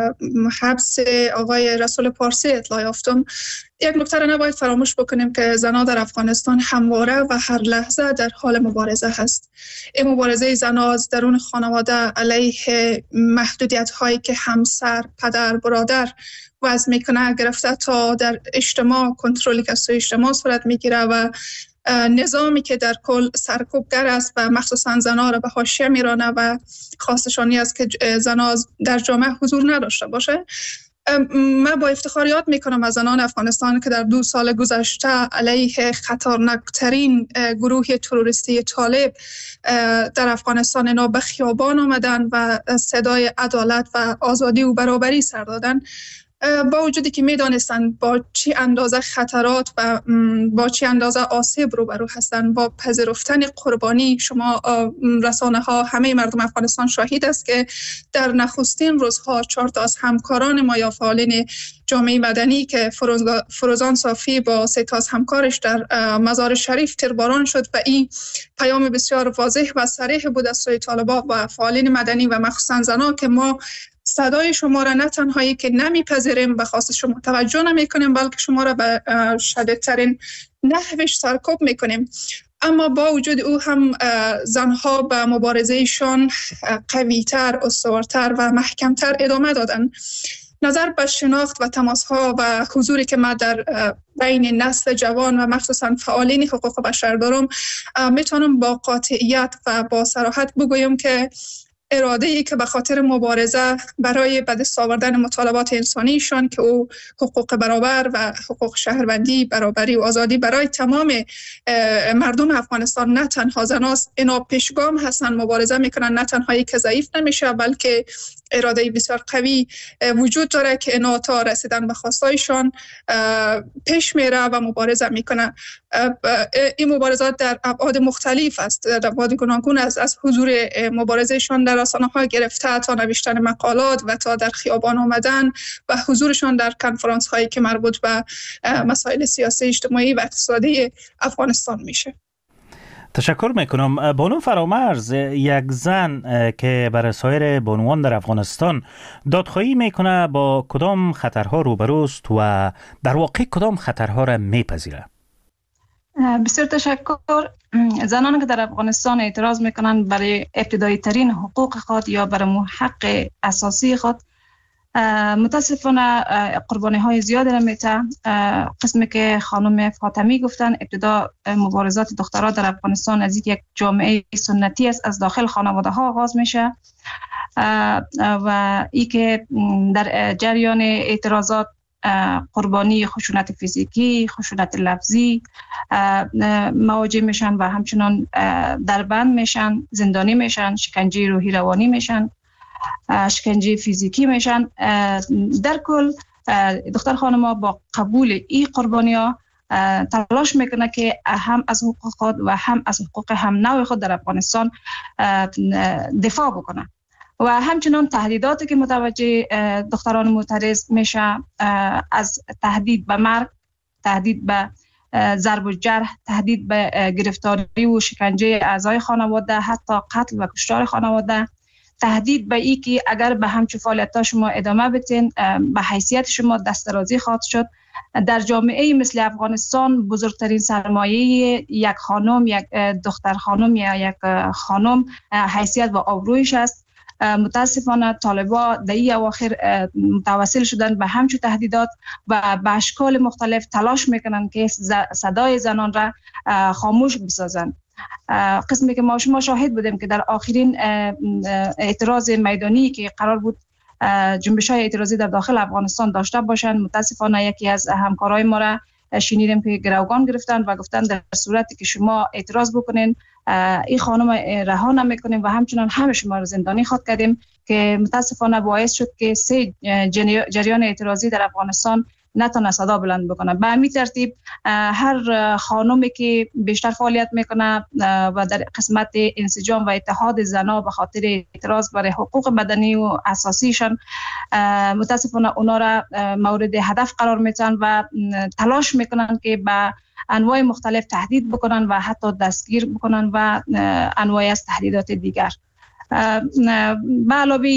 حبس آقای رسول پارسی اطلاع یافتم. یک نکته را نباید فراموش بکنیم که زنان در افغانستان همواره و هر لحظه در حال مبارزه هست. این مبارزه زنان از درون خانواده علیه محدودیت هایی که همسر، پدر، برادر وضع میکنه گرفته تا در اجتماع، کنترلی که از سوی اجتماع صورت میگیره و نظامی که در کل سرکوبگر است و مخصوصا زنان را به حاشیه میرانه و خواستشانی است که زنان در جامعه حضور نداشته باشه. من با افتخار یاد میکنم از زنان افغانستان که در 2 سال گذشته علیه خطرناکترین گروه تروریستی طالب در افغانستان اینا به خیابان آمدن و صدای عدالت و آزادی و برابری سر دادن، با وجودی که میدانستن با چی اندازه خطرات و با چی اندازه آسیب روبرو هستن. با پذیرفتن قربانی، شما رسانه ها، همه مردم افغانستان شاهد است که در نخستین روزها 4 تا از همکاران ما یا فعالین جامعه مدنی که فروزان صافی با 3 تا از همکارش در مزار شریف تیرباران شد و این پیام بسیار واضح و صریح بود از سوی طالبان و فعالین مدنی و مخصوصا زنان که ما صدای شما را نه تنهایی که نمیپذیریم به خواست شما توجه نمی کنیم، بلکه شما را به شدیدترین نحوش سرکوب میکنیم. اما با وجود او هم زنها به مبارزهشان قویتر، استوارتر و محکمتر ادامه دادن. نظر به شناخت و تماس‌ها و حضوری که ما در بین نسل جوان و مخصوصا فعالین حقوق بشر دارم، میتونم با قاطعیت و با صراحت بگویم که اراده‌ای که به خاطر مبارزه برای به دست آوردن مطالبات انسانیشان که او حقوق برابر و حقوق شهروندی، برابری و آزادی برای تمام مردم افغانستان، نه تنها زناست، اینا پیشگام هستن، مبارزه میکنن، نه تنهایی که ضعیف نمیشه بلکه اراده بسیار قوی وجود داره که اینا تا رسیدن به خواستایشان پیش میره و مبارزه میکنه. این مبارزات در ابعاد مختلف است، در ابعاد گوناگون است، از حضور مبارزهشان در رسانه‌ها گرفته تا نوشتن مقالات و تا در خیابان آمدن و حضورشان در کنفرانس هایی که مربوط به مسائل سیاسی، اجتماعی و اقتصادی افغانستان میشه. تشکر میکنم. بانو فرامرز، یک زن که برای سایر بانوان در افغانستان دادخواهی میکنه، با کدام خطرها روبروست و در واقع کدام خطرها را میپذیره؟ بسیار تشکر. زنانی که در افغانستان اعتراض میکنن برای ابتدایی ترین حقوق خود یا برای حق اساسی خود، متاسفانه قربانی های زیادی را میته. قسمی که خانم فاطمی گفتن، ابتدا مبارزات دخترها در افغانستان از یک جامعه سنتی است، از داخل خانواده ها آغاز میشه و ای که در جریان اعتراضات قربانی خشونت فیزیکی، خشونت لفظی مواجه میشن و همچنان دربند میشن، زندانی میشن، شکنجه روحی روانی میشن، شکنجه فیزیکی میشن. در کل دختر خانم‌ها با قبول این قربانی‌ها تلاش میکنه که هم از حقوق خود و هم از حقوق هم نوع خود در افغانستان دفاع بکنه و همچنان تهدیداتی که متوجه دختران معترض میشه، از تهدید به مرگ، تهدید به ضرب و جرح، تهدید به گرفتاری و شکنجه اعضای خانواده، حتی قتل و کشتار خانواده، تهدید به ای که اگر به همچون فعالیت‌ها شما ادامه بدین به حیثیت شما دسترازی خواهد شد. در جامعه مثل افغانستان بزرگترین سرمایه یک خانم، یک دختر خانم یا یک خانم حیثیت و آبرویش است. متاسفانه طالبا در این اواخر متوسل شدن به همچون تهدیدات و به اشکال مختلف تلاش میکنن که صدای زنان را خاموش بسازند. قسمی که ما شما شاهد بودیم که در آخرین اعتراض میدانی که قرار بود جنبش‌های اعتراضی در داخل افغانستان داشته باشند، متاسفانه یکی از همکارای ما را شنیدیم که گروگان گرفتن و گفتن در صورتی که شما اعتراض بکنین این خانم رها نمی‌کنیم و همچنان همه شما را زندانی خواهد کردیم، که متاسفانه باعث شد که 3 جریان اعتراضی در افغانستان نتونه صدا بلند بکنه. به همین ترتیب هر خانومی که بیشتر فعالیت میکنه و در قسمت انسجام و اتحاد زنان به خاطر اعتراض برای حقوق بدنی و اساسیشان، متاسفانه اونا را مورد هدف قرار میدن و تلاش میکنن که به انواع مختلف تهدید بکنن و حتی دستگیر بکنن و انواع از تهدیدات دیگر. به علاوه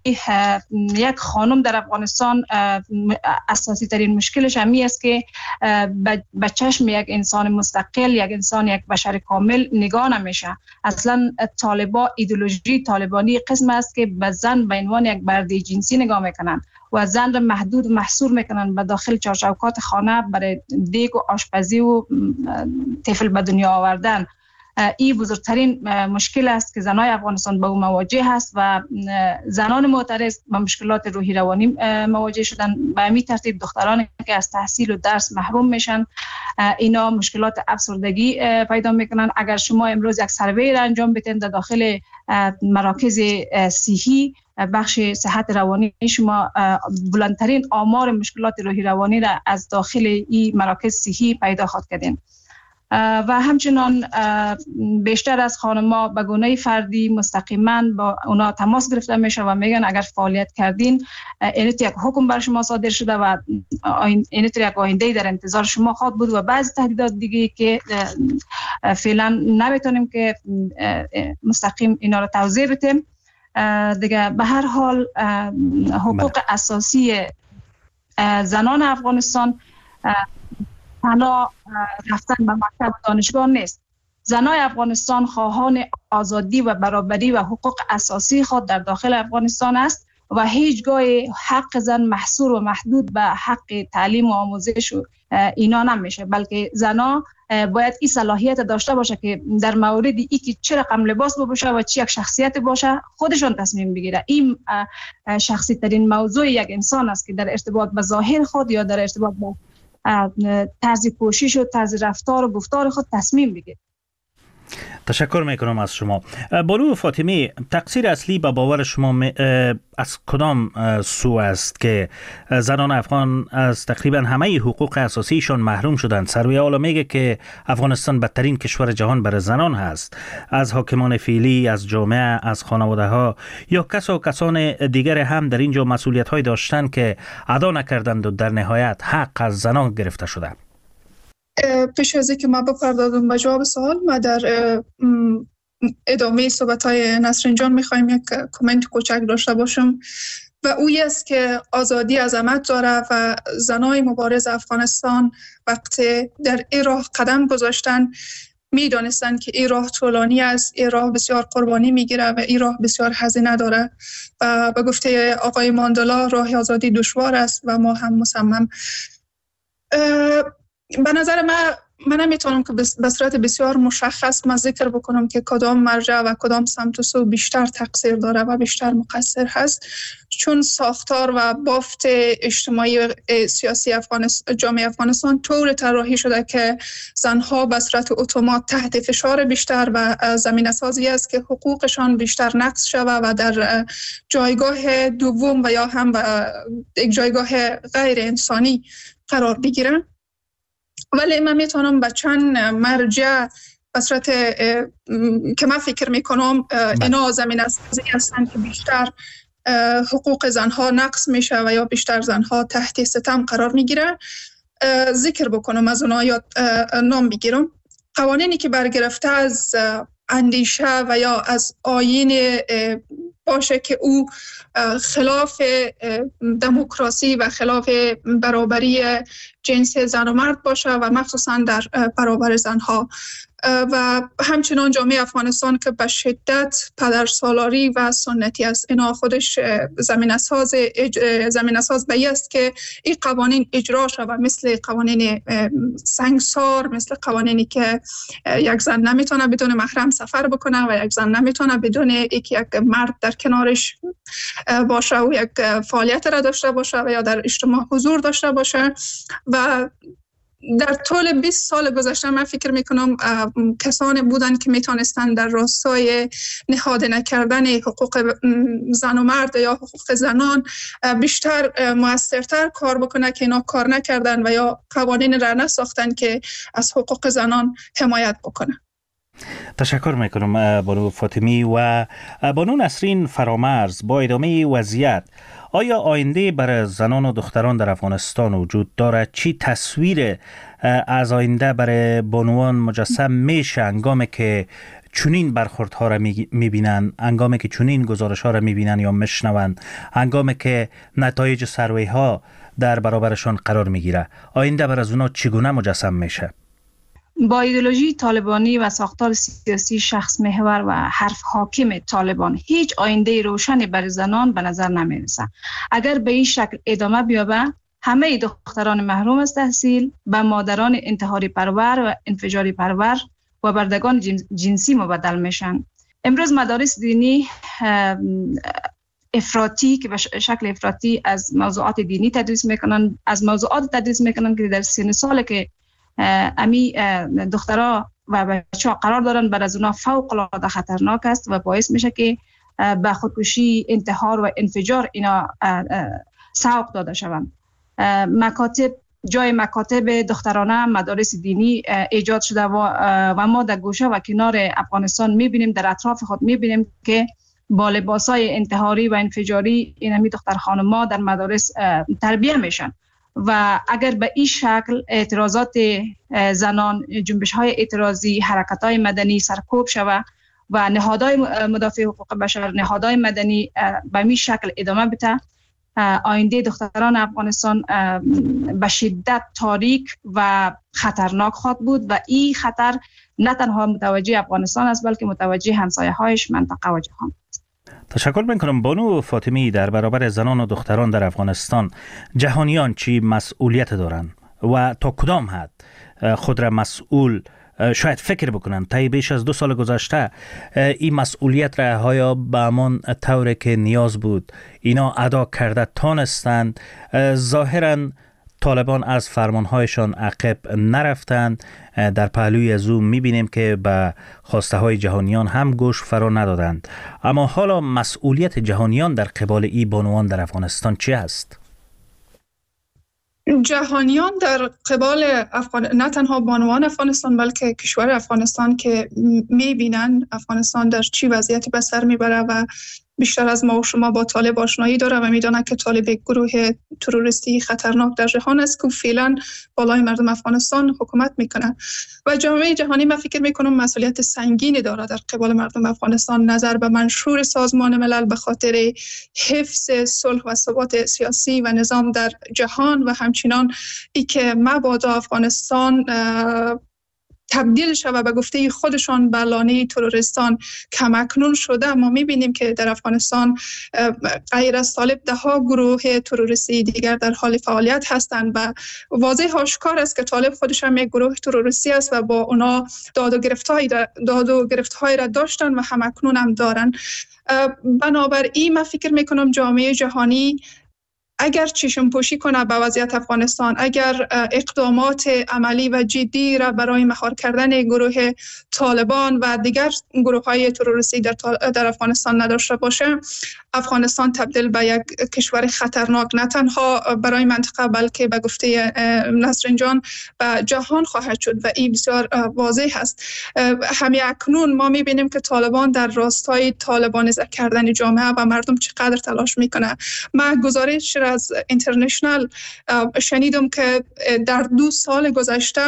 یک خانم در افغانستان اساسی ترین مشکلش همی است که به چشم یک انسان مستقل، یک انسان، یک بشر کامل نگاه نمیشه. اصلا طالبا، ایدئولوژی طالبانی قسم است که به زن به عنوان یک برده جنسی نگاه میکنن و زن را محدود و محصور میکنن به داخل چارچوبات خانه برای دیگ و آشپزی و طفل به دنیا آوردن. این بزرگترین مشکل است که زنای افغانستان با او مواجه هست و زنان معترض با مشکلات روحی روانی مواجه شدن. به همین ترتیب دخترانی که از تحصیل و درس محروم میشن، اینا مشکلات افسردگی پیدا میکنن. اگر شما امروز یک سروی را انجام بدین در داخل مراکز صحی، بخش صحت روانی شما بلندترین آمار مشکلات روحی روانی را از داخل این مراکز صحی پیدا خواهد کردین. و همچنان بیشتر از خانم‌ها به گونه فردی مستقیما با اونا تماس گرفته میشه و میگن اگر فعالیت کردین اینت یک حکم بر شما صادر شده و اینت یک آینده در انتظار شما خواهد بود و بعضی تهدیدات دیگه که فعلا نمیتونیم که مستقیم اینا رو توضیح بدیم دیگه. به هر حال حقوق اساسی زنان افغانستان تنها رفتن به مکتب دانشگاه نیست. زنای افغانستان خواهان آزادی و برابری و حقوق اساسی خود در داخل افغانستان است و هیچگاه حق زن محصور و محدود به حق تعلیم و آموزش و اینا نمیشه، بلکه زنا باید این صلاحیت داشته باشه که در مورد ای که چه رقم لباس بپوشه و چه یک شخصیت باشه خودشون تصمیم بگیره. این شخصی ترین موضوع یک انسان است که در ارتباط با ظاهر خود یا در ارتباط با طرز پوشش و طرز رفتار و گفتار خود تصمیم بگیره. تشکر میکنم از شما. بانو فاطمی، تقصیر اصلی به باور شما از کدام سو است که زنان افغان از تقریبا همه حقوق اساسیشان محروم شدند؟ سروی حالا میگه که افغانستان بدترین کشور جهان برای زنان هست، از حاکمان فعلی، از جامعه، از خانواده ها یا کسان دیگر هم در اینجا مسئولیت های داشتند که ادا نکردند و در نهایت حق از زنان گرفته شده. پیش از اینکه ما بپردازم به جواب سوال، ما در ادامه صحبت‌های نسرین جان می‌خوایم یک کامنت کوچک داشته باشم و اویی است که آزادی عظمت داره و زنای مبارز افغانستان وقتی در این راه قدم گذاشتن میدانستند که این راه طولانی است، این راه بسیار قربانی میگیره و این راه بسیار هزینه داره و به گفته آقای ماندلا راه آزادی دشوار است و ما هم مصمم. به نظر من نمیتونم که به صورت بسیار مشخص ما ذکر بکنم که کدام مرجع و کدام سمت و سو بیشتر تقصیر داره و بیشتر مقصر هست، چون ساختار و بافت اجتماعی و سیاسی جامعه افغانستان طور طراحی شده که زنها به صورت اتومات تحت فشار بیشتر و زمینه سازی است که حقوقشان بیشتر نقض شود و در جایگاه دوم و یا هم یک جایگاه غیر انسانی قرار بگیرن. ولی من میتونم به چند مرجع به صورت که من فکر میکنم اینا زمینه سازی هستند که بیشتر حقوق زنها نقض میشه و یا بیشتر زنها تحت ستم قرار میگیره ذکر بکنم، از اونها یا نام بگیرم. قوانینی که برگرفته از اندیشه و یا از آیین باشه که او خلاف دموکراسی و خلاف برابری جنس زن و مرد باشه و مخصوصا در برابر زنها، و همچنان جامعه افغانستان که به شدت پدرسالاری و سنتی است، اینا خودش زمینه ساز به است که این قوانین اجرا شود، مثل قوانین سنگسار، مثل قوانینی که یک زن نمیتونه بدون محرم سفر بکنه و یک زن نمیتونه بدون یک مرد در کنارش باشه و یک فعالیت را داشته باشه و یا در اجتماع حضور داشته باشه. و در طول 20 سال گذشته من فکر میکنم کسانی بودن که میتونستن در راستای نهاده نکردن حقوق زن و مرد یا حقوق زنان بیشتر موثرتر کار بکنه که اینا کار نکردن و یا قوانین را نساختن که از حقوق زنان حمایت بکنه. تشکر میکنم بانو فاطمی. و بانو نسرین فرامرز، با ادامه وضعیت آیا آینده برای زنان و دختران در افغانستان وجود داره؟ چی تصویر از آینده برای بانوان مجسم میشه هنگامی که چنین برخوردها را میبینن، هنگامی که چنین گزارش‌ها را میبینن یا میشنون، هنگامی که نتایج سروی‌ها در برابرشان قرار میگیره؟ آینده برای اونا چگونه مجسم میشه؟ با ایدئولوژی طالبانی و ساختار سیاسی شخص محور و حرف حاکم طالبان هیچ آینده روشنی برای زنان به نظر نمیرسه. اگر به این شکل ادامه بیابه، همه دختران محروم از تحصیل به مادران انتحاری پرور و انفجاری پرور و بردگان جنسی مبدل میشن. امروز مدارس دینی افراطی که به شکل افراطی از موضوعات دینی تدریس میکنن، از موضوعات تدریس میکنن که در سن سال که امی دخترها و بچه‌ها قرار دارن، بر از اونا فوق العاده خطرناک است و باعث میشه که به خودکشی، انتحار و انفجار اینا سوق داده شوند. جای مکاتب دخترانه، مدارس دینی ایجاد شده و ما در گوشه و کنار افغانستان میبینیم، در اطراف خود میبینیم که با لباسای انتحاری و انفجاری اینمی دختر خانم‌ها در مدارس تربیه میشن. و اگر به این شکل اعتراضات زنان، جنبش‌های اعتراضی، حرکت‌های مدنی سرکوب شود و نهادهای مدافع حقوق بشر، نهادهای مدنی به این شکل ادامه بده، آینده دختران افغانستان به شدت تاریک و خطرناک خواهد بود و این خطر نه تنها متوجه افغانستان است بلکه متوجه همسایه‌هایش، منطقه و جهان. تشکر میکنم. بانو فاطمی، در برابر زنان و دختران در افغانستان جهانیان چی مسئولیت دارند و تا کدام حد خود را مسئول شاید فکر بکنن طی بیش از 2 سال گذشته این مسئولیت را های به همان طوری که نیاز بود اینا ادا کرده تانستند؟ ظاهرا طالبان از فرمانهایشان عقب نرفتند. در پهلوی از او میبینیم که به خواسته های جهانیان هم گوش فرا ندادند. اما حالا مسئولیت جهانیان در قبال این بانوان در افغانستان چی است؟ جهانیان در قبال نه تنها بانوان افغانستان بلکه کشور افغانستان که میبینن افغانستان در چی وضعیتی به سر میبره و بیشتر از ما و شما با طالب آشنایی داره و میدونه که طالب یک گروه تروریستی خطرناک در جهان است که فعلا بالای مردم افغانستان حکومت میکنه و جامعه جهانی من فکر میکنم مسئولیت سنگینی داره در قبال مردم افغانستان نظر به منشور سازمان ملل به خاطر حفظ صلح و ثبات سیاسی و نظام در جهان و همچنان ای که مبادا افغانستان تبدیل شده به گفته خودشان به لانه تروریستان کماکنون شده. ما میبینیم که در افغانستان غیر از طالب ده ها گروه تروریستی دیگر در حال فعالیت هستند و واضح آشکار است که طالب خودش هم یک گروه تروریستی است و با اونا داد و گرفت‌های را داشتن و همکنون هم دارن. بنابراین من فکر میکنم جامعه جهانی اگر چشم پوشی کنه به وضعیت افغانستان، اگر اقدامات عملی و جدی را برای مهار کردن گروه طالبان و دیگر گروه‌های تروریستی در افغانستان نداشته باشه، افغانستان تبدیل به یک کشور خطرناک نه تنها برای منطقه بلکه به گفته نسرین جان به جهان خواهد شد و این بسیار واضح است. همین اکنون ما می‌بینیم که طالبان در راستای طالبانیزه کردن جامعه و مردم چقدر تلاش میکنه. من گزارش از اینترنشنال شنیدم که در 2 سال گذشته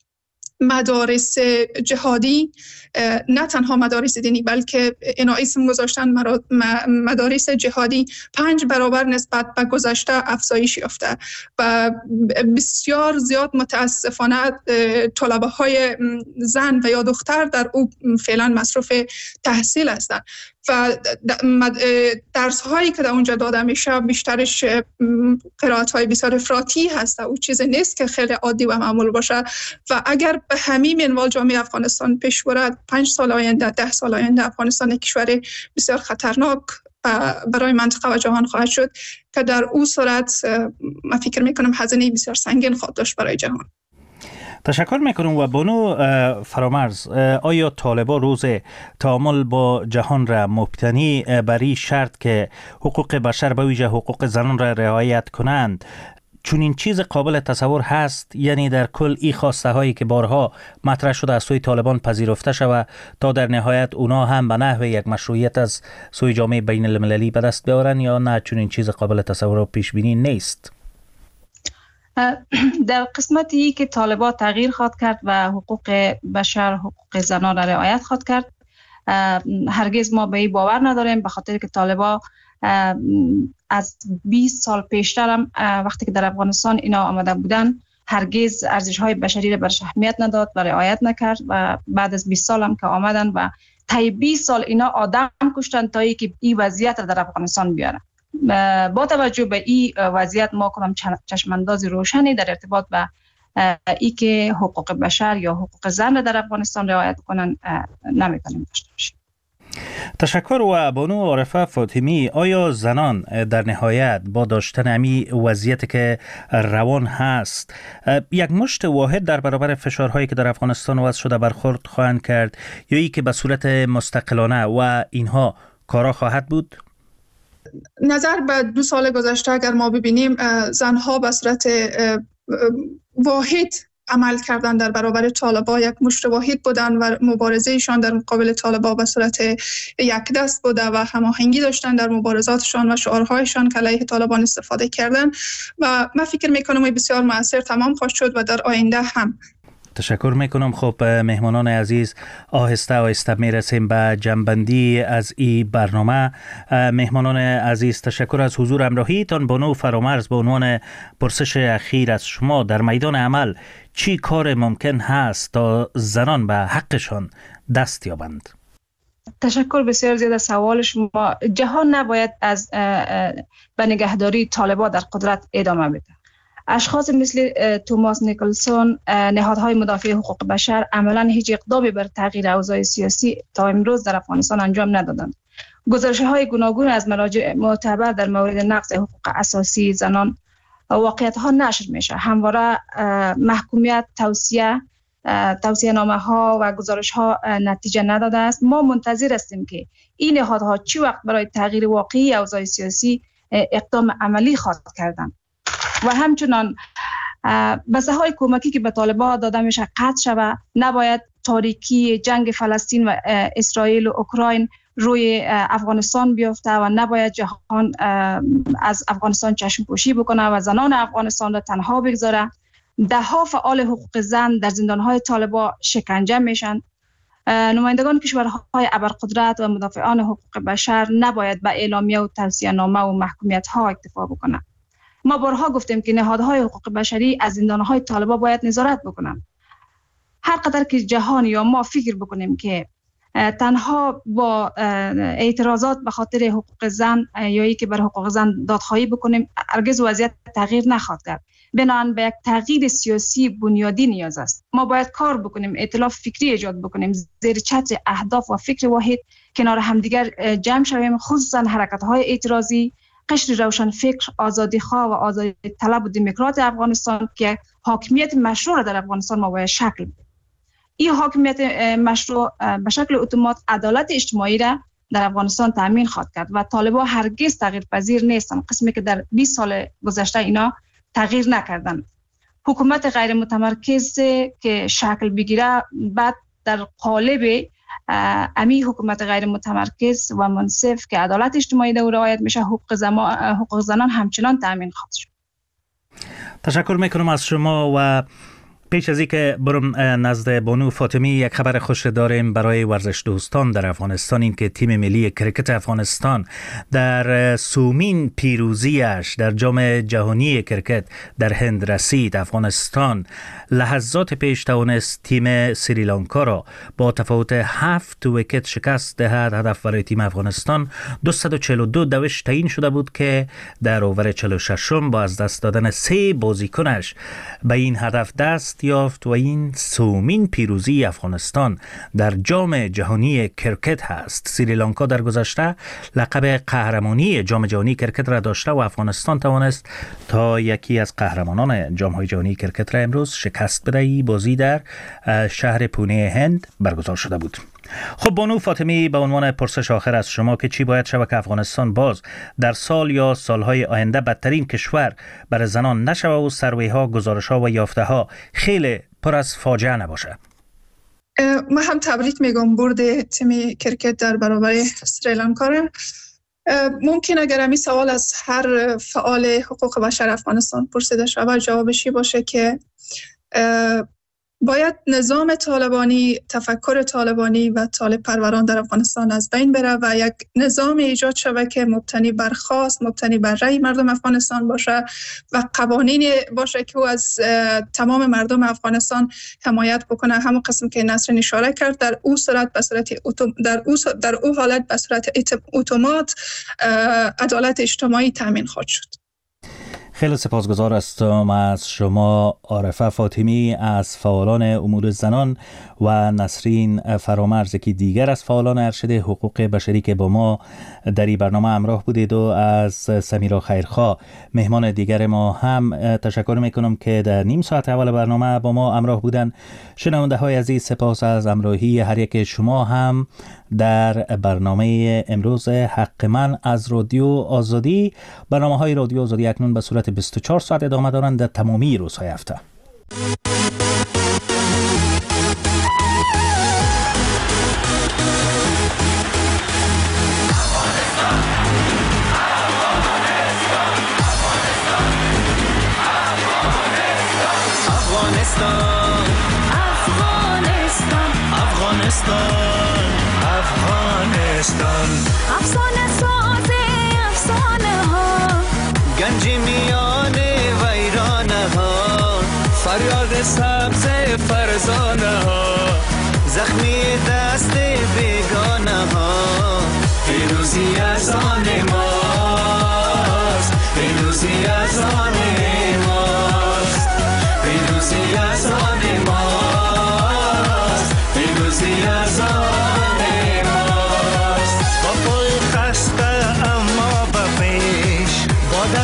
مدارس جهادی، نه تنها مدارس دینی بلکه اینا اسم گذاشتن مدارس جهادی 5 برابر نسبت به گذشته افزایش یافته و بسیار زیاد متاسفانه طلبه های زن و یا دختر در او فعلا مصروف تحصیل هستند و درس هایی که در اونجا داده میشه بیشترش قرائت های بسیار افراطی هست. او چیز نیست که خیلی عادی و معمول باشه و اگر به همین منوال جامعه افغانستان پیش برد 5 سال آینده 10 سال آینده افغانستان یک کشور بسیار خطرناک برای منطقه و جهان خواهد شد که در او صورت من فکر میکنم هزینه بسیار سنگین خواهد داشت برای جهان. تشکر میکنم. و بانو فرامرز، آیا طالبان روز تعامل با جهان را مبتنی بر این شرط که حقوق بشر به ویژه حقوق زنان را رعایت کنند چون این چیز قابل تصور هست؟ یعنی در کل این خواسته هایی که بارها مطرح شده از سوی طالبان پذیرفته شود تا در نهایت اونا هم به نحو یک مشروعیت از سوی جامعه بین المللی به دست بیارن، یا نه چون این چیز قابل تصور و پیش بینی نیست؟ در قسمتی که طالبان تغییر خواهد کرد و حقوق بشر، حقوق زنان را رعایت خواهد کرد، هرگز ما به این باور نداریم، به خاطر که طالبان از 20 سال پیشتر هم وقتی که در افغانستان اینا آمده بودن هرگز ارزش‌های بشری را برش اهمیت نداد و رعایت نکرد و بعد از 20 سال هم که آمدن و طی 20 سال اینا آدم کشتن تا اینکه این وضعیت را در افغانستان بیارن. با توجه به این وضعیت ما کنم چشمانداز روشنی در ارتباط به ای که حقوق بشر یا حقوق زن در افغانستان رعایت کنن نمیتونیم داشته باشیم. تشکر. و بانو عارفه فاطمی، آیا زنان در نهایت با داشتن امی وضعیت که روان هست یک مشت واحد در برابر فشارهایی که در افغانستان وضع شده برخورد خواهند کرد یا ای که به صورت مستقلانه و اینها کارا خواهد بود؟ نظر به 2 سال گذشته اگر ما ببینیم زنها به صورت واحد عمل کردن در برابر طالبان، یک مشت واحد بودن و مبارزهشان در مقابل طالبان به صورت یک دست بوده و هماهنگی داشتن در مبارزاتشان و شعارهایشان که علیه طالبان استفاده کردن و من فکر میکنم بسیار مؤثر تمام خواهد شد و در آینده هم. تشکر میکنم. خب مهمانان عزیز، آهسته میرسیم به جنبندی از این برنامه. مهمانان عزیز، تشکر از حضور همراهیتان. بانو فرامرز، به عنوان پرسش اخیر از شما، در میدان عمل چی کار ممکن هست تا زنان به حقشان دست یابند؟ تشکر بسیار زیاد از سوال شما. جهان نباید از به نگهداری طالبان در قدرت ادامه بده. اشخاص مثل توماس نیکلسون، نهادهای مدافع حقوق بشر عملاً هیچ اقدامی بر تغییر اوضاع سیاسی تا امروز در افغانستان انجام ندادند. گزارش‌های گوناگون از مراجع معتبر در مورد نقض حقوق اساسی زنان واقعیت‌ها نشر میشه. همواره محکومیت، توصیه نامه ها و گزارش ها نتیجه نداده است. ما منتظر هستیم که این نهادها چی وقت برای تغییر واقعی اوضاع سیاسی اقدام عملی خواهد کردند. و همچنان بسته های کمکی که به طالبان داده میشه قطع شود. نباید تاریکی جنگ فلسطین و اسرائیل و اوکراین روی افغانستان بیفته و نباید جهان از افغانستان چشم پوشی بکنه و زنان افغانستان را تنها بگذاره. ده ها فعال حقوق زن در زندانهای طالبان شکنجه میشن. نمایندگان کشورهای ابرقدرت و مدافعان حقوق بشر نباید به اعلامیه و توصیه نامه و محکومیت ها اکتفا بکنند. ما بارها گفتیم که نهادهای حقوق بشری از زندانهای طالبان باید نظارت بکنند. هر قدر که جهان یا ما فکر بکنیم که تنها با اعتراضات به خاطر حقوق زن یا ای که بر حقوق زن دادخواهی بکنیم هرگز وضعیت تغییر نخواهد کرد. بنابراین به یک تغییر سیاسی بنیادی نیاز است. ما باید کار بکنیم، ائتلاف فکری ایجاد بکنیم، زیر چتر اهداف و فکر واحد کنار همدیگر جمع شویم، خصوصا حرکت‌های اعتراضی، قشر روشن فکر، آزادیخواه و آزادی طلب و دموکرات افغانستان که حاکمیت مشروع در افغانستان ما باید شکل بدیم. این حاکمیت مشروع به شکل اتومات عدالت اجتماعی را در افغانستان تامین خواهد کرد و طالبان هرگز تغییر پذیر نیستند، قسمی که در 20 سال گذشته اینا تغییر نکردن. حکومت غیر متمرکز که شکل بگیره بعد در قالب امی حکومت غیر متمرکز و منصف که عدالت اجتماعی در رعایت میشه، حقوق زنان همچنان تامین خواهد شد. تشکر میکنم از شما و پیش از اینکه برم نزد بانو فاطمی یک خبر خوش داریم برای ورزش دوستان در افغانستان. این که تیم ملی کرکت افغانستان در سومین پیروزیش در جام جهانی کرکت در هند رسید. افغانستان لحظات پیش توانست تیم سریلانکا را با تفاوت 7 ویکت شکست دهد. هدف برای تیم افغانستان 242 دوش تعیین شده بود که در اوور 46 با از دست دادن 3 بازیکنش به این هدف دست یافت و این سومین پیروزی افغانستان در جام جهانی کرکت هست. سریلانکا در گذشته لقب قهرمانی جام جهانی کرکت را داشته و افغانستان توانست تا یکی از قهرمانان جام جهانی کرکت را امروز شکست بده. بازی در شهر پونه هند برگزار شده بود. خب بانو فاطمی، به عنوان پرسش آخر از شما که چی باید شود که افغانستان باز در سال یا سالهای آینده بدترین کشور برای زنان نشود و سروی‌ها، گزارش‌ها و یافته‌ها خیلی پر از فاجعه نباشه؟ من هم تبریک میگم برد تیم کرکت در برابر سریلانکا. ممکن اگر این سوال از هر فعال حقوق بشر افغانستان پرسیده شود جوابشی باشه که باید نظام طالبانی، تفکر طالبانی و طالب پروران در افغانستان از بین بره و یک نظام ایجاد شود که مبتنی بر خواست، مبتنی بر رأی مردم افغانستان باشه و قوانین باشه که او از تمام مردم افغانستان حمایت بکنه. همون قسم که نصر اشاره کرد، در او صورت به صورت در او حالت به صورت اتومات عدالت اجتماعی تامین خواهد شد. خیلی سپاسگزار هستم از شما عارفه فاطمی از فعالان امور زنان و نسرین فرامرز که دیگر از فعالان ارشد حقوق بشری که با ما در این برنامه همراه بودید و از سمیرا خیرخواه مهمان دیگر ما هم تشکر میکنم که در نیم ساعت اول برنامه با ما همراه بودن. شنونده های عزیز، سپاس از همراهی هر یک شما هم در برنامه امروز حق من از رادیو آزادی. برنامه های رادیو آزادی اکنون به صورت 24 ساعت ادامه دارند در تمامی روزهای هفته. افسانه ساز افسانه ها، گنج میان ویرانه ها، فریاد سبز فرزانه ها، زخمی دست بیگانه ها.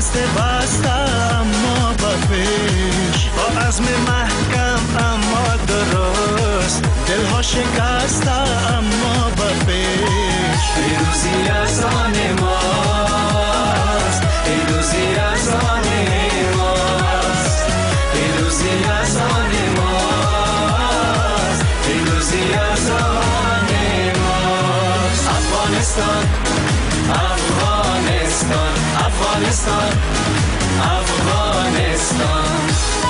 دست بسته اما به پیش، با عزم محکم اما درست، دلها شکسته اما به پیش. پیروزی از آن ماست، پیروزی از آن ماست، پیروزی از آن ماست، پیروزی از آن ماست. افغانستان افغانستان افغانستان افغانستان.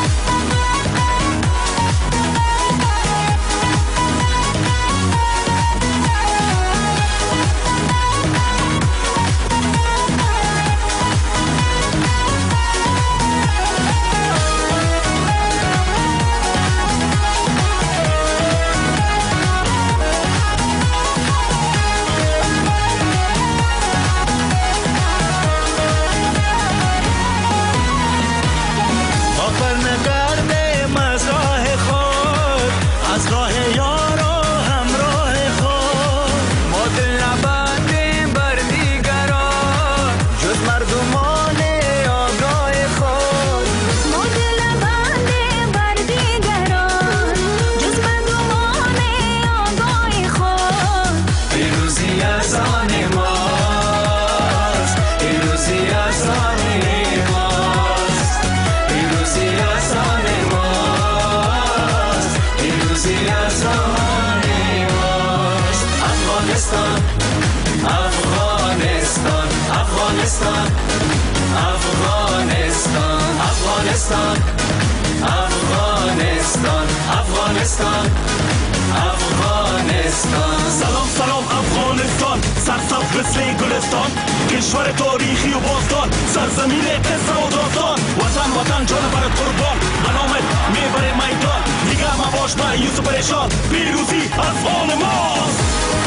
افغانستان افغانستان افغانستان افغانستان. سلام سلام افغانستان، سرسبز مثل گلستان، کشور تاریخی و باستان، سرزمین قصه و داستان. وطن وطن جان برات قربان، به نامت میبره میدان، دیگه مباش مایوس و پریشان، پیروزی از آن ماست.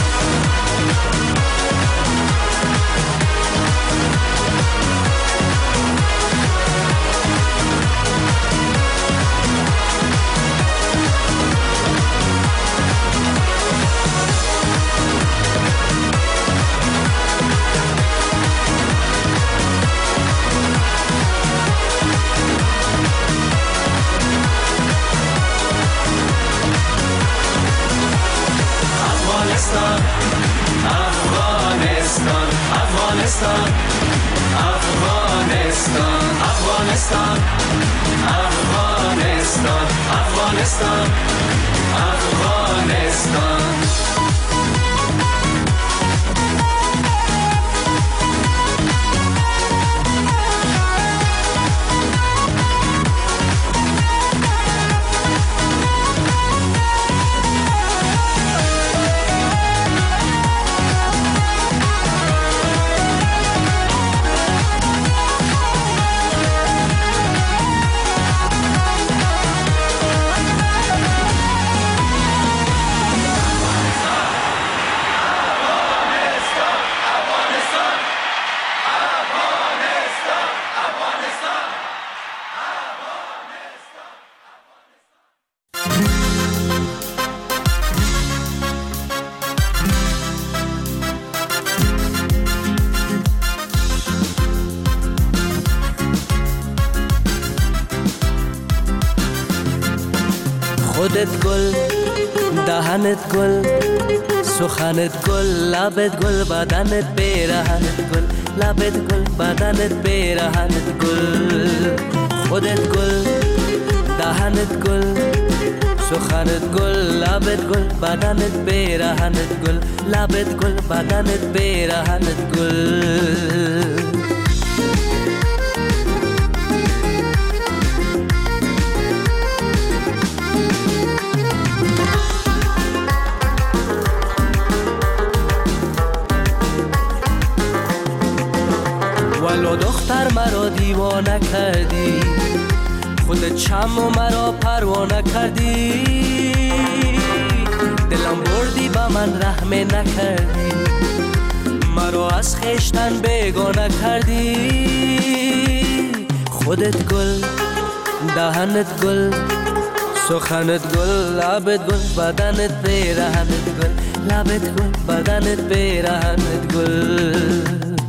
Afghanistan, Afghanistan, Afghanistan, Afghanistan, Afghanistan, Afghanistan, Afghanistan. خودت گل، دهنت گل، سخنت گل، لبت گل، بدنت پیرهنت گل، لبت گل، بدنت پیرهنت گل. خودت گل، دهنت گل، سخنت گل، لبت گل، بدنت پیرهنت گل، لبت گل، بدنت پیرهنت گل. ولو دختر مرا دیوانه کردی، خودت چم و مرا پروانه کردی، دلم بردی با من رحم نکردی، مرا از خیشتن بیگانه کردی. خودت گل، دهنت گل، سخنت گل، لبت گل، بدنت پیرهنت گل، لبت گل، بدنت پیرهنت گل.